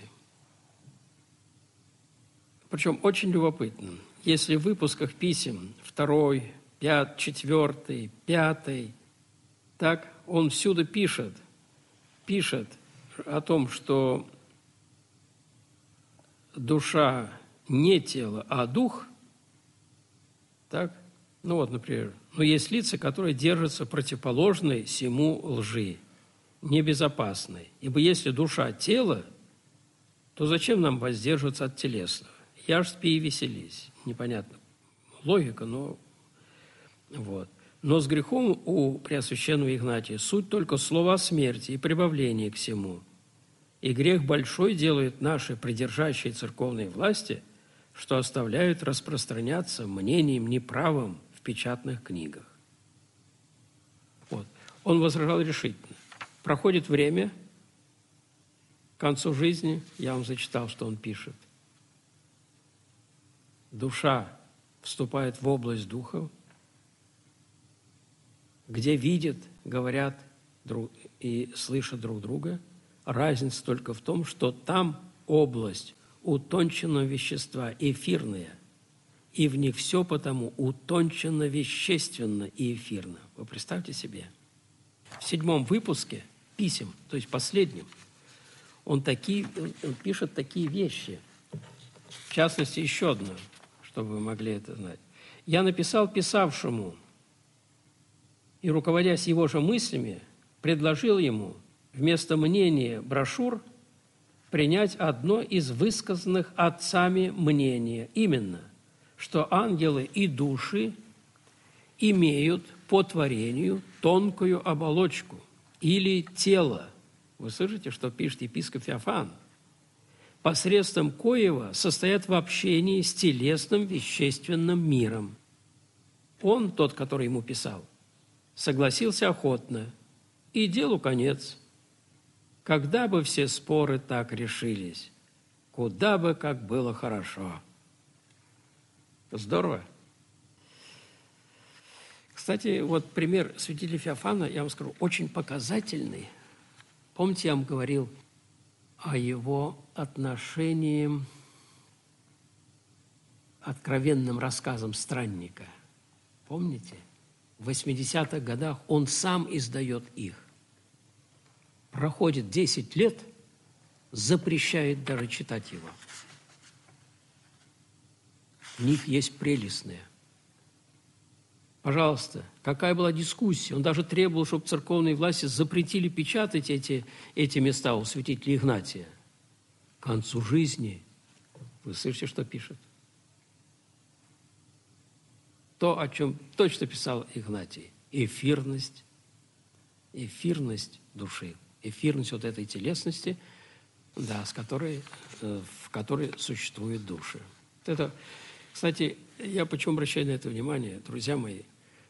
Причем очень любопытно. Если в выпусках писем второй, пят, четвертый, пятый, так он всюду пишет, пишет о том, что душа не тело, а дух, так, ну вот, например, но есть лица, которые держатся противоположной сему лжи, небезопасной. Ибо если душа тело, то зачем нам воздерживаться от телесного? Я ж спи и веселись. Непонятно. Логика, но вот. Но с грехом у Преосвященного Игнатия суть только слова смерти и прибавление к всему. И грех большой делает наши придержащие церковные власти, что оставляют распространяться мнением неправым в печатных книгах. Вот. Он возражал решительно. Проходит время, к концу жизни, я вам зачитал, что он пишет, душа вступает в область духов, где видят, говорят друг, и слышат друг друга. Разница только в том, что там область утонченного вещества, эфирная, и в них все потому утонченно вещественно и эфирно. Вы представьте себе. В седьмом выпуске писем, то есть последнем, он, такие, он пишет такие вещи. В частности, еще одно, чтобы вы могли это знать. «Я написал писавшему, и, руководясь его же мыслями, предложил ему вместо мнения брошюр принять одно из высказанных отцами мнения, именно, что ангелы и души имеют по творению тонкую оболочку или тело». Вы слышите, что пишет епископ Феофан? «Посредством коего состоят в общении с телесным вещественным миром». Он, тот, который ему писал, согласился охотно, и делу конец. когда бы все споры так решились, куда бы как было хорошо. Здорово. Кстати, вот пример святителя Феофана, я вам скажу, очень показательный. Помните, я вам говорил о его отношении откровенным рассказам странника. Помните? В восьмидесятых годах он сам издает их. Проходит десять лет, запрещает даже читать его. В них есть прелестные. Пожалуйста, какая была дискуссия? Он даже требовал, чтобы церковные власти запретили печатать эти, эти места у святителя Игнатия. К концу жизни, вы слышите, что пишет? То, о чем точно писал Игнатий. Эфирность, эфирность души, эфирность вот этой телесности, да, с которой, в которой существуют души. Это, кстати, я почему обращаю на это внимание, друзья мои,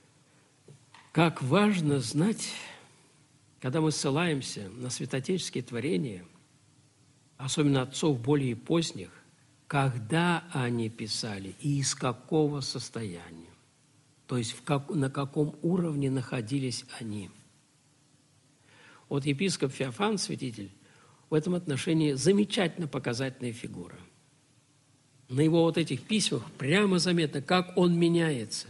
как важно знать, когда мы ссылаемся на святоотеческие творения, особенно отцов более поздних, когда они писали и из какого состояния, то есть в как, на каком уровне находились они. Вот епископ Феофан, святитель, в этом отношении замечательно показательная фигура. На его вот этих письмах прямо заметно, как он меняется.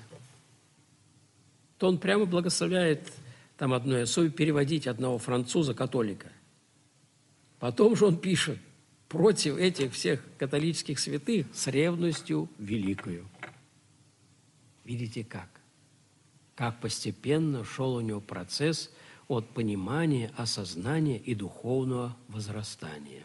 То он прямо благословляет там одной особе переводить одного француза-католика. Потом же он пишет против этих всех католических святых с ревностью великою. Видите как? Как постепенно шел у него процесс от понимания, осознания и духовного возрастания.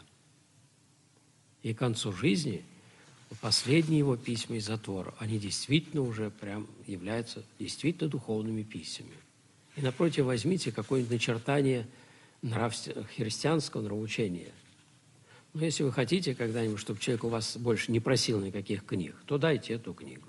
И к концу жизни последние его письма из затвора, они действительно уже прям являются действительно духовными письмами. И напротив возьмите какое-нибудь начертание нравствен... христианского нравоучения. Но если вы хотите когда-нибудь, чтобы человек у вас больше не просил никаких книг, то дайте эту книгу.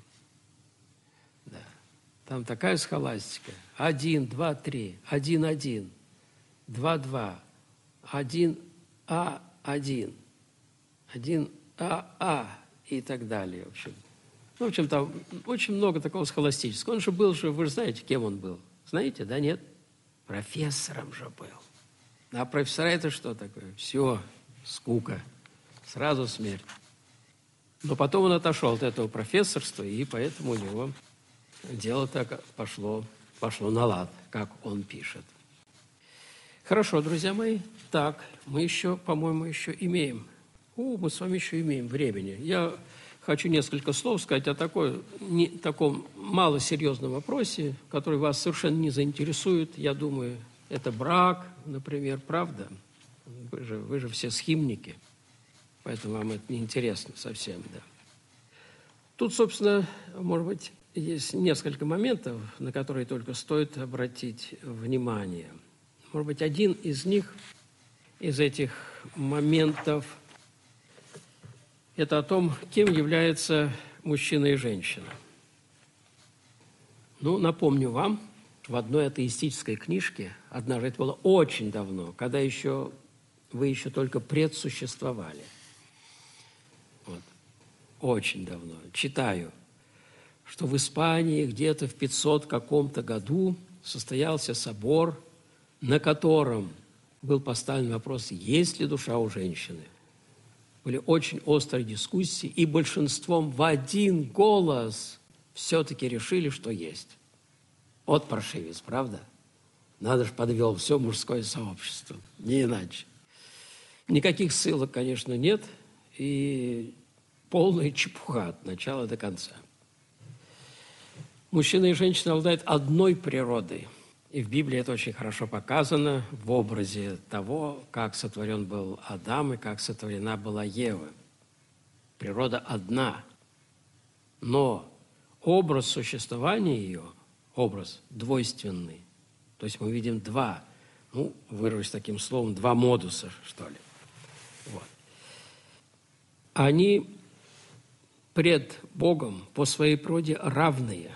Да. Там такая схоластика. Один, два, три, один, один, два, два, один, а, один, один, а, а. И так далее, в общем. Ну, в общем, там очень много такого схоластического. Он же был же, вы же знаете, кем он был. Знаете, да, нет? Профессором же был. А профессора это что такое? Все, скука, сразу смерть. Но потом он отошел от этого профессорства, и поэтому у него дело так пошло, пошло на лад, как он пишет. Хорошо, друзья мои. Так, мы еще, по-моему, еще имеем... О, мы с вами еще имеем времени. Я хочу несколько слов сказать о такой, не, таком малосерьезном вопросе, который вас совершенно не заинтересует. Я думаю, это брак, например, правда? Вы же, вы же все схимники, поэтому вам это не интересно совсем, да. Тут, собственно, может быть, есть несколько моментов, на которые только стоит обратить внимание. Может быть, один из них, из этих моментов, это о том, кем являются мужчина и женщина. Ну, напомню вам, в одной атеистической книжке, однажды, это было очень давно, когда еще, вы еще только предсуществовали. Вот. Очень давно. Читаю, что в Испании где-то в пятисотом каком-то году состоялся собор, на котором был поставлен вопрос, есть ли душа у женщины. Были очень острые дискуссии, и большинством в один голос все-таки решили, что есть. Вот паршивец, правда? Надо же подвел все мужское сообщество, не иначе. Никаких ссылок, конечно, нет, и полная чепуха от начала до конца. Мужчина и женщина обладают одной природой. И в Библии это очень хорошо показано в образе того, как сотворен был Адам и как сотворена была Ева. Природа одна, но образ существования ее, образ двойственный. То есть мы видим два, ну, выражусь таким словом, два модуса, что ли. Вот. Они пред Богом по своей природе равные,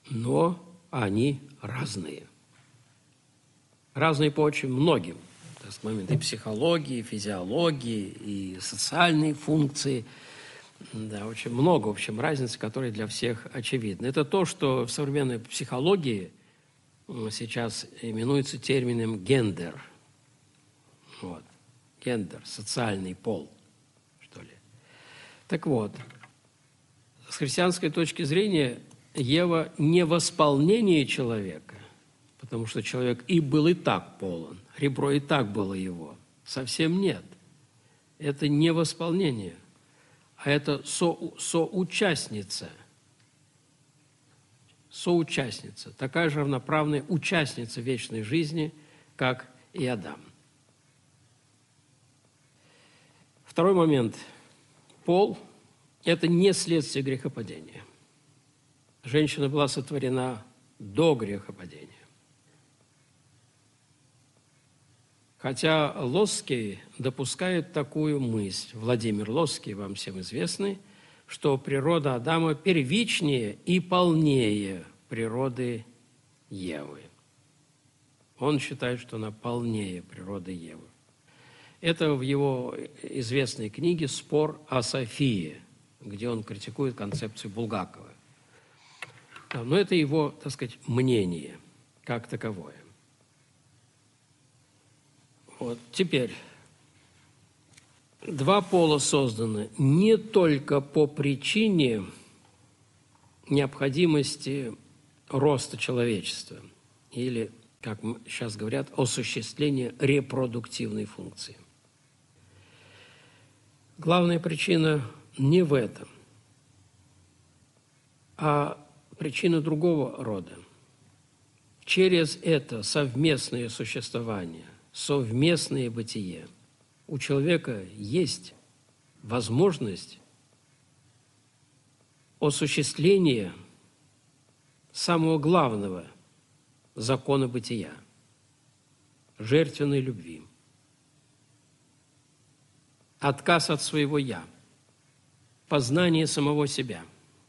но они разные. Разные по очень многим, так с момента и психологии, и физиологии, и социальные функции. Да, очень много, в общем, разниц, которые для всех очевидны. Это то, что в современной психологии сейчас именуется термином гендер. Вот. Гендер, социальный пол, что ли. Так вот, с христианской точки зрения, Ева не восполнение человека, потому что человек и был и так полон, ребро и так было его. Совсем нет. Это не восполнение, а это со, соучастница. Соучастница, такая же равноправная участница вечной жизни, как и Адам. Второй момент. Пол – это не следствие грехопадения. Женщина была сотворена до грехопадения. Хотя Лосский допускает такую мысль, Владимир Лосский, вам всем известный, что природа Адама первичнее и полнее природы Евы. Он считает, что она полнее природы Евы. Это в его известной книге «Спор о Софии», где он критикует концепцию Булгакова. Но это его, так сказать, мнение как таковое. Вот. Теперь, два пола созданы не только по причине необходимости роста человечества или, как сейчас говорят, осуществления репродуктивной функции. Главная причина не в этом, а причина другого рода. Через это совместное существование, совместное бытие у человека есть возможность осуществления самого главного закона бытия – жертвенной любви. Отказ от своего «я», познание самого себя.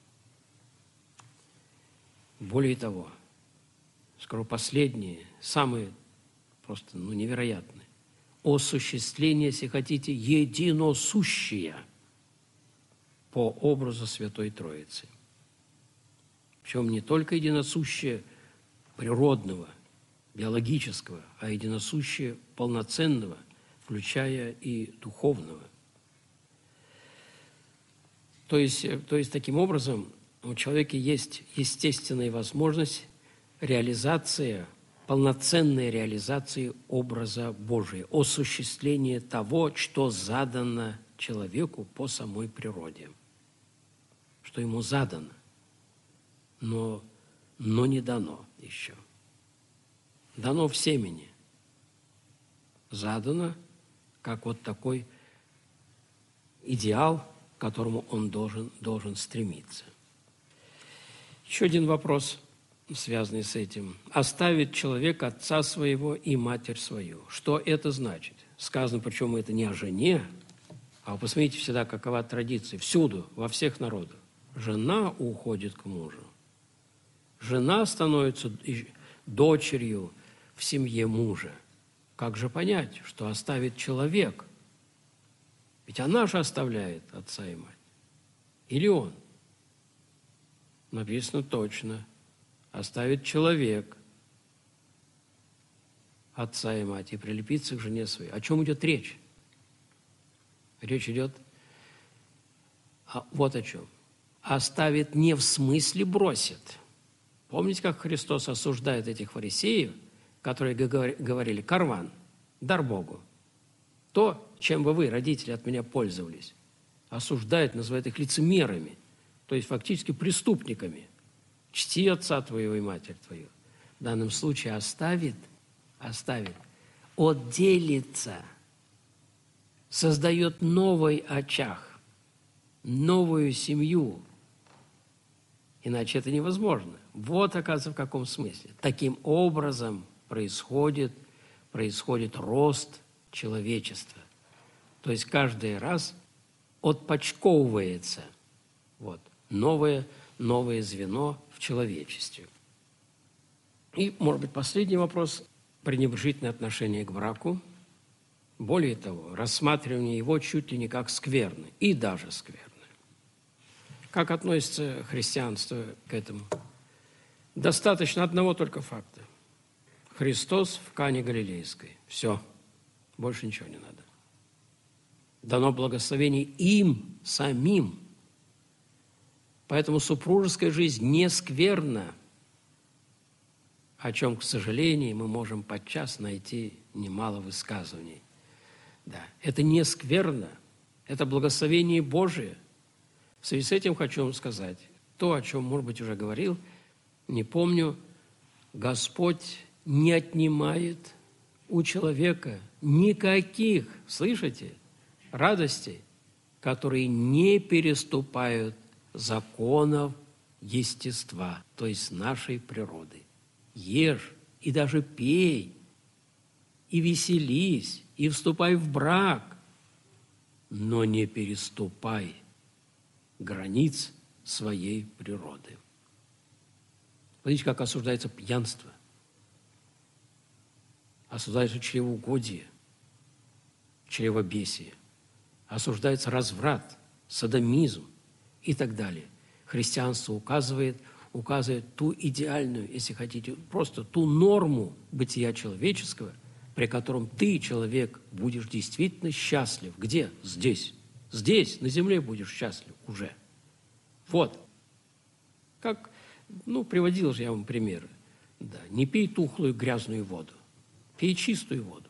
Более того, скажу последнее, самое просто ну, невероятное, осуществление, если хотите, единосущее по образу Святой Троицы. Причем не только единосущее природного, биологического, а единосущее полноценного, включая и духовного. То есть, то есть таким образом, у человека есть естественная возможность реализации, полноценной реализации образа Божия, осуществление того, что задано человеку по самой природе, что ему задано, но, но не дано еще. Дано в семени, задано как вот такой идеал, к которому он должен, должен стремиться. Еще один вопрос, связанный с этим. «Оставит человек отца своего и матерь свою». Что это значит? Сказано, причем это не о жене, а вы посмотрите всегда, какова традиция. Всюду, во всех народах. Жена уходит к мужу. Жена становится дочерью в семье мужа. Как же понять, что оставит человек? Ведь она же оставляет отца и мать. Или он? Написано точно. Оставит человек отца и мать и прилепится к жене своей. О чем идет речь? Речь идет о, вот о чем. Оставит не в смысле бросит. Помните, как Христос осуждает этих фарисеев, которые говорили: «Карван, дар Богу». То, чем бы вы, родители, от меня пользовались, осуждает, называет их лицемерами, то есть фактически преступниками. Чти отца твоего и матерь твою. В данном случае оставит, оставит, отделится, создает новый очаг, новую семью. Иначе это невозможно. Вот, оказывается, в каком смысле. Таким образом происходит, происходит рост человечества. То есть каждый раз отпочковывается вот, новое, новое звено в человечестве. И, может быть, последний вопрос – пренебрежительное отношение к браку. Более того, рассматривание его чуть ли не как скверны, и даже скверны. Как относится христианство к этому? Достаточно одного только факта. Христос в Кане Галилейской. Все. Больше ничего не надо. Дано благословение им самим. Поэтому супружеская жизнь не скверна, о чем, к сожалению, мы можем подчас найти немало высказываний. Да, это не скверно, это благословение Божие. В связи с этим хочу вам сказать, то, о чем, может быть, уже говорил, не помню, Господь не отнимает у человека никаких, слышите, радостей, которые не переступают законов естества, то есть нашей природы. Ешь и даже пей, и веселись, и вступай в брак, но не переступай границ своей природы. Смотрите, как осуждается пьянство, осуждается чревоугодие, чревобесие, осуждается разврат, содомизм и так далее. Христианство указывает, указывает ту идеальную, если хотите, просто ту норму бытия человеческого, при котором ты, человек, будешь действительно счастлив. Где? Здесь. Здесь, на земле будешь счастлив уже. Вот. Как, ну, приводил же я вам примеры. Да, не пей тухлую грязную воду, пей чистую воду.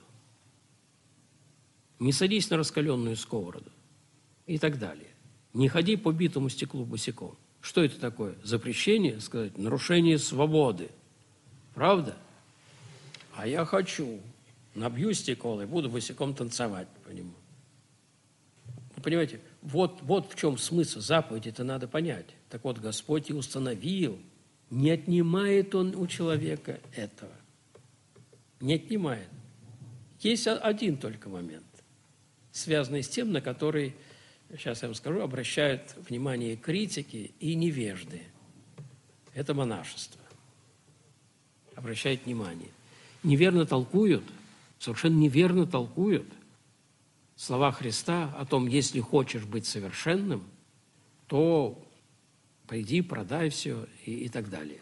Не садись на раскаленную сковороду и так далее. Не ходи по битому стеклу босиком. Что это такое? Запрещение, сказать, нарушение свободы. Правда? А я хочу. Набью стекло и буду босиком танцевать по нему. Вы понимаете, вот, вот в чем смысл заповеди, это надо понять. Так вот, Господь и установил, не отнимает Он у человека этого. Не отнимает. Есть один только момент, связанный с тем, на который, сейчас я вам скажу, обращают внимание критики и невежды. Это монашество. Обращают внимание. Неверно толкуют, совершенно неверно толкуют слова Христа о том, если хочешь быть совершенным, то пойди, продай все и, и так далее.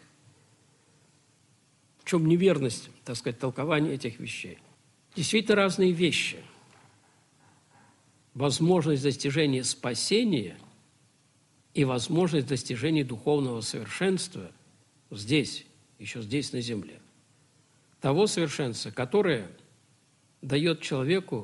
В чем неверность, так сказать, толкования этих вещей? Действительно разные вещи. Возможность достижения спасения и возможность достижения духовного совершенства здесь, еще здесь, на земле. Того совершенства, которое дает человеку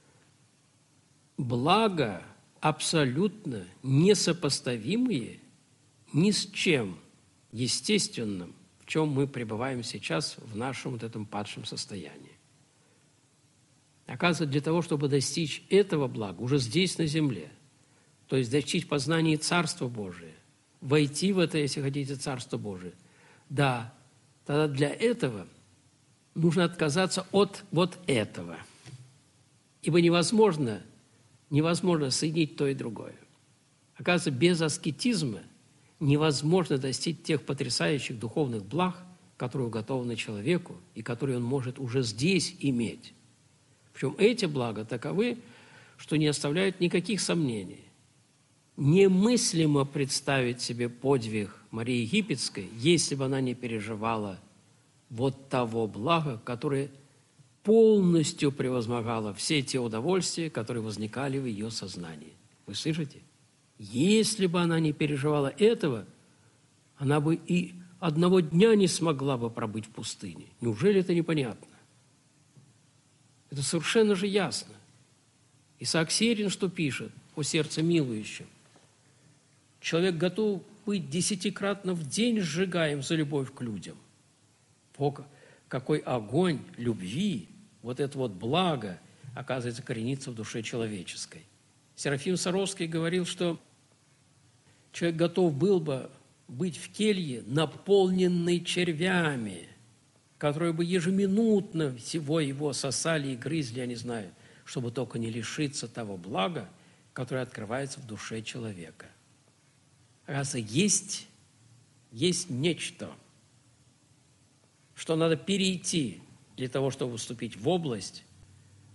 благо абсолютно несопоставимые ни с чем естественным, в чем мы пребываем сейчас в нашем вот этом падшем состоянии. Оказывается, для того, чтобы достичь этого блага уже здесь, на земле, то есть достичь познания Царства Божия, войти в это, если хотите, Царство Божие, да, тогда для этого нужно отказаться от вот этого. Ибо невозможно, невозможно соединить то и другое. Оказывается, без аскетизма невозможно достичь тех потрясающих духовных благ, которые уготованы человеку и которые он может уже здесь иметь. Причем эти блага таковы, что не оставляют никаких сомнений. Немыслимо представить себе подвиг Марии Египетской, если бы она не переживала вот того блага, которое полностью превозмогало все те удовольствия, которые возникали в ее сознании. Вы слышите? Если бы она не переживала этого, она бы и одного дня не смогла бы пробыть в пустыне. Неужели это непонятно? Это совершенно же ясно. Исаак Сирин что пишет о сердце милующем? Человек готов быть десятикратно в день сжигаем за любовь к людям. О, какой огонь любви, вот это вот благо, оказывается, коренится в душе человеческой. Серафим Саровский говорил, что человек готов был бы быть в келье, наполненной червями, которые бы ежеминутно всего его сосали и грызли, я не знаю, чтобы только не лишиться того блага, которое открывается в душе человека. Оказывается, есть, есть нечто, что надо перейти для того, чтобы вступить в область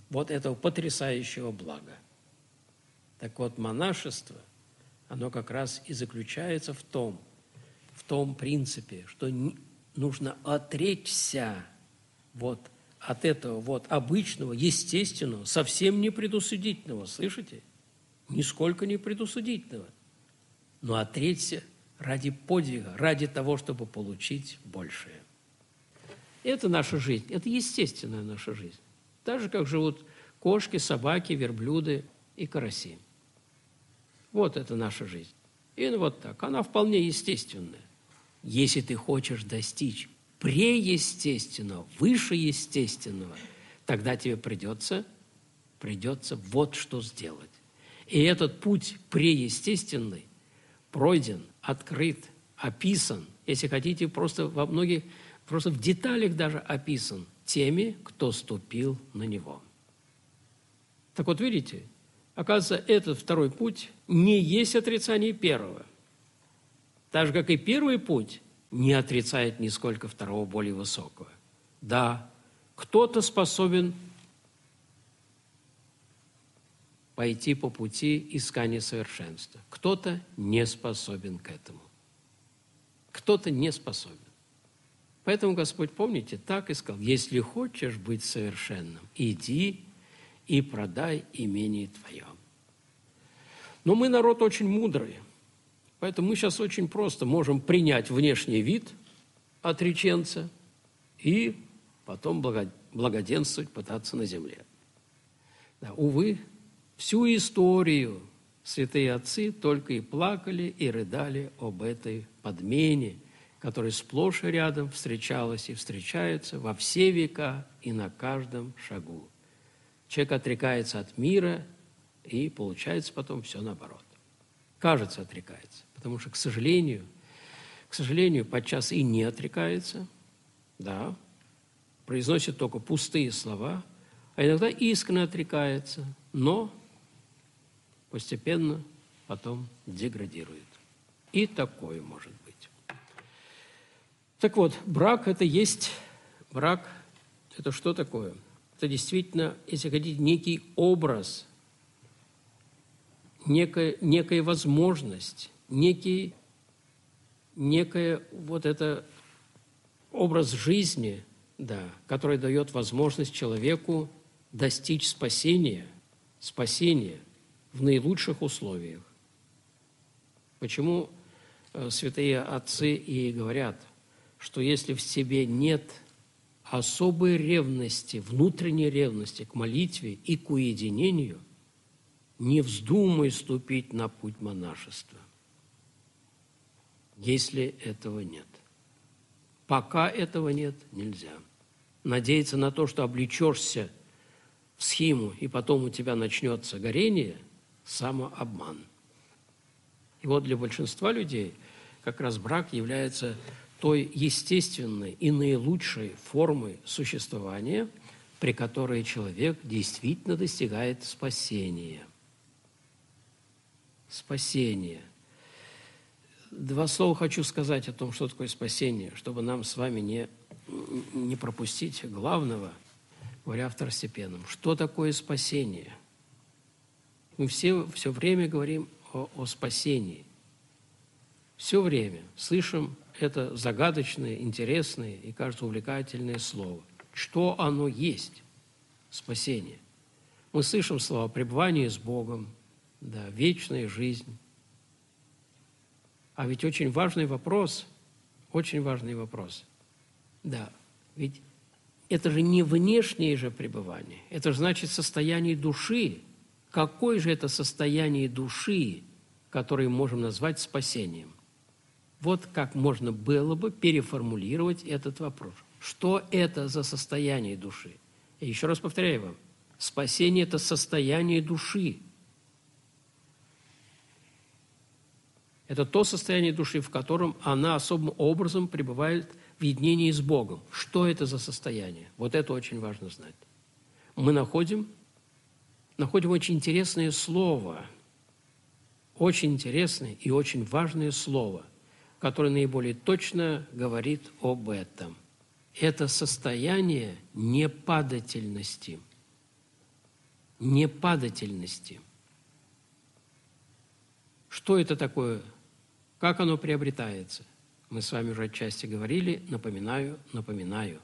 вот этого потрясающего блага. Так вот, монашество, оно как раз и заключается в том, в том принципе, что нужно отречься вот от этого вот обычного, естественного, совсем не предусудительного, слышите? Нисколько не предусудительного, но отречься ради подвига, ради того, чтобы получить большее. Это наша жизнь, это естественная наша жизнь. Так же, как живут кошки, собаки, верблюды и караси. Вот это наша жизнь. И вот так, она вполне естественная. Если ты хочешь достичь преестественного, вышеестественного, тогда тебе придется, придется вот что сделать. И этот путь преестественный пройден, открыт, описан, если хотите, просто во многих, просто в деталях даже описан теми, кто ступил на него. Так вот, видите, оказывается, этот второй путь не есть отрицание первого. Так же, как и первый путь не отрицает нисколько второго, более высокого. Да, кто-то способен пойти по пути искания совершенства. Кто-то не способен к этому. Кто-то не способен. Поэтому Господь, помните, так и сказал: если хочешь быть совершенным, иди и продай имение твое. Но мы народ очень мудрый, поэтому мы сейчас очень просто можем принять внешний вид отреченца и потом благоденствовать, пытаться на земле. Да, увы, всю историю святые отцы только и плакали и рыдали об этой подмене, которая сплошь и рядом встречалась и встречается во все века и на каждом шагу. Человек отрекается от мира, и получается потом все наоборот. Кажется, отрекается, потому что, к сожалению, к сожалению, подчас и не отрекается, да, произносит только пустые слова, а иногда искренне отрекается, но постепенно потом деградирует. И такое может быть. Так вот, брак – это есть, брак – это что такое? Это действительно, если хотите, некий образ, некая, некая возможность, некий, некая вот это образ жизни, да, который дает возможность человеку достичь спасения, спасения в наилучших условиях. Почему э, святые отцы и говорят, что если в себе нет особой ревности, внутренней ревности к молитве и к уединению, не вздумай ступить на путь монашества, если этого нет. Пока этого нет, нельзя. Надеяться на то, что облечешься в схиму, и потом у тебя начнется горение – самообман. И вот для большинства людей как раз брак является той естественной и наилучшей формой существования, при которой человек действительно достигает спасения. Спасение. Два слова хочу сказать о том, что такое спасение, чтобы нам с вами не, не пропустить главного, говоря второстепенном. Что такое спасение? Мы все, все время говорим о, о спасении. Все время слышим это загадочное, интересное и, кажется, увлекательное слово. Что оно есть? Спасение. Мы слышим слова пребывание с Богом, да, вечная жизнь. А ведь очень важный вопрос, очень важный вопрос. Да, ведь это же не внешнее же пребывание, это же значит состояние души. Какое же это состояние души, которое можем назвать спасением? Вот как можно было бы переформулировать этот вопрос. Что это за состояние души? И еще раз повторяю вам, спасение – это состояние души. Это то состояние души, в котором она особым образом пребывает в единении с Богом. Что это за состояние? Вот это очень важно знать. Мы находим, находим очень интересное слово, очень интересное и очень важное слово, которое наиболее точно говорит об этом. Это состояние непадательности. непадательности. Что это такое? Как оно приобретается? Мы с вами уже отчасти говорили, напоминаю, напоминаю.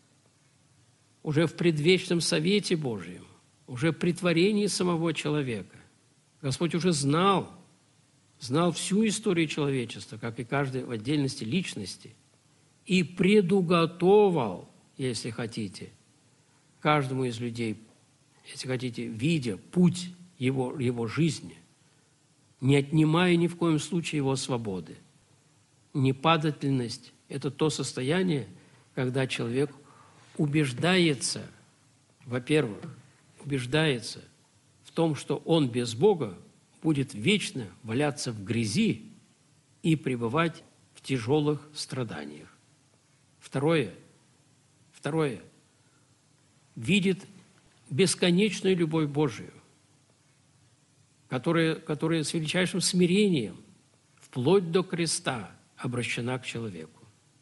Уже в предвечном совете Божьем, уже при творении самого человека, Господь уже знал, знал всю историю человечества, как и каждой в отдельности личности, и предуготовал, если хотите, каждому из людей, если хотите, видя путь его, его жизни, не отнимая ни в коем случае его свободы. Непадательность – это то состояние, когда человек убеждается, во-первых, убеждается в том, что он без Бога будет вечно валяться в грязи и пребывать в тяжелых страданиях. Второе, второе, видит бесконечную любовь Божию, которая, которая с величайшим смирением, вплоть до креста, обращена к человеку.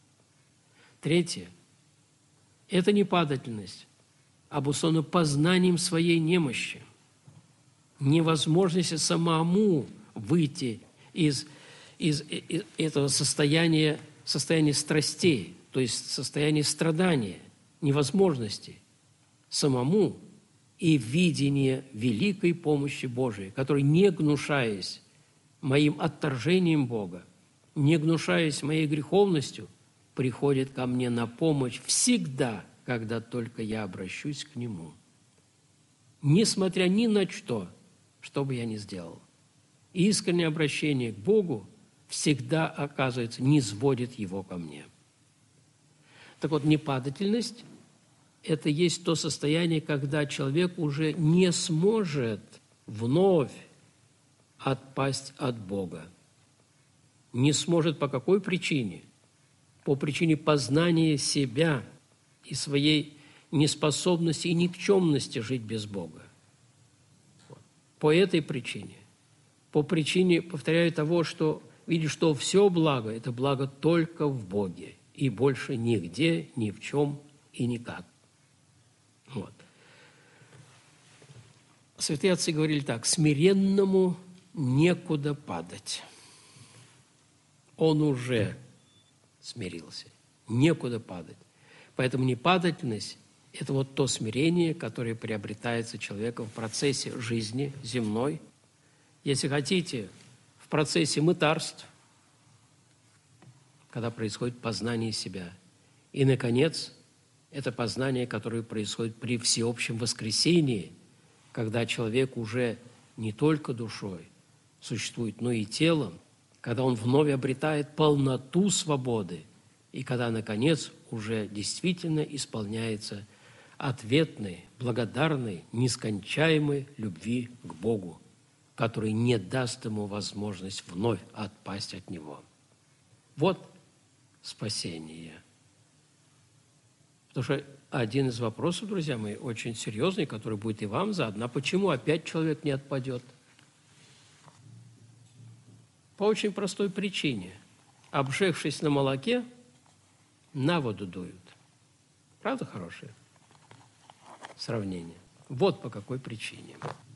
Третье, это непадательность, обусловлена познанием своей немощи, невозможности самому выйти из, из, из этого состояния, состояния страстей, то есть состояния страдания, невозможности самому и видение великой помощи Божией, который, не гнушаясь моим отторжением Бога, не гнушаясь моей греховностью, приходит ко мне на помощь всегда, когда только я обращусь к Нему. Несмотря ни на что, что бы я ни сделал. Искреннее обращение к Богу всегда, оказывается, низводит Его ко мне. Так вот, непадательность – это есть то состояние, когда человек уже не сможет вновь отпасть от Бога. Не сможет по какой причине? По причине познания себя и своей неспособности и никчемности жить без Бога. По этой причине, по причине, повторяю, того, что видишь, что все благо – это благо только в Боге, и больше нигде, ни в чем и никак. Вот. Святые отцы говорили так: смиренному некуда падать. Он уже смирился, некуда падать. Поэтому непадательность – это вот то смирение, которое приобретается человеком в процессе жизни земной. Если хотите, в процессе мытарств, когда происходит познание себя. И, наконец, это познание, которое происходит при всеобщем воскресении, когда человек уже не только душой существует, но и телом, когда он вновь обретает полноту свободы, и когда, наконец, уже действительно исполняется ответной, благодарной, нескончаемой любви к Богу, который не даст ему возможность вновь отпасть от Него. Вот спасение. Потому что один из вопросов, друзья мои, очень серьезный, который будет и вам задан: а почему опять человек не отпадет? По очень простой причине. Обжегшись на молоке, на воду дуют. Правда хорошее сравнение? Вот по какой причине.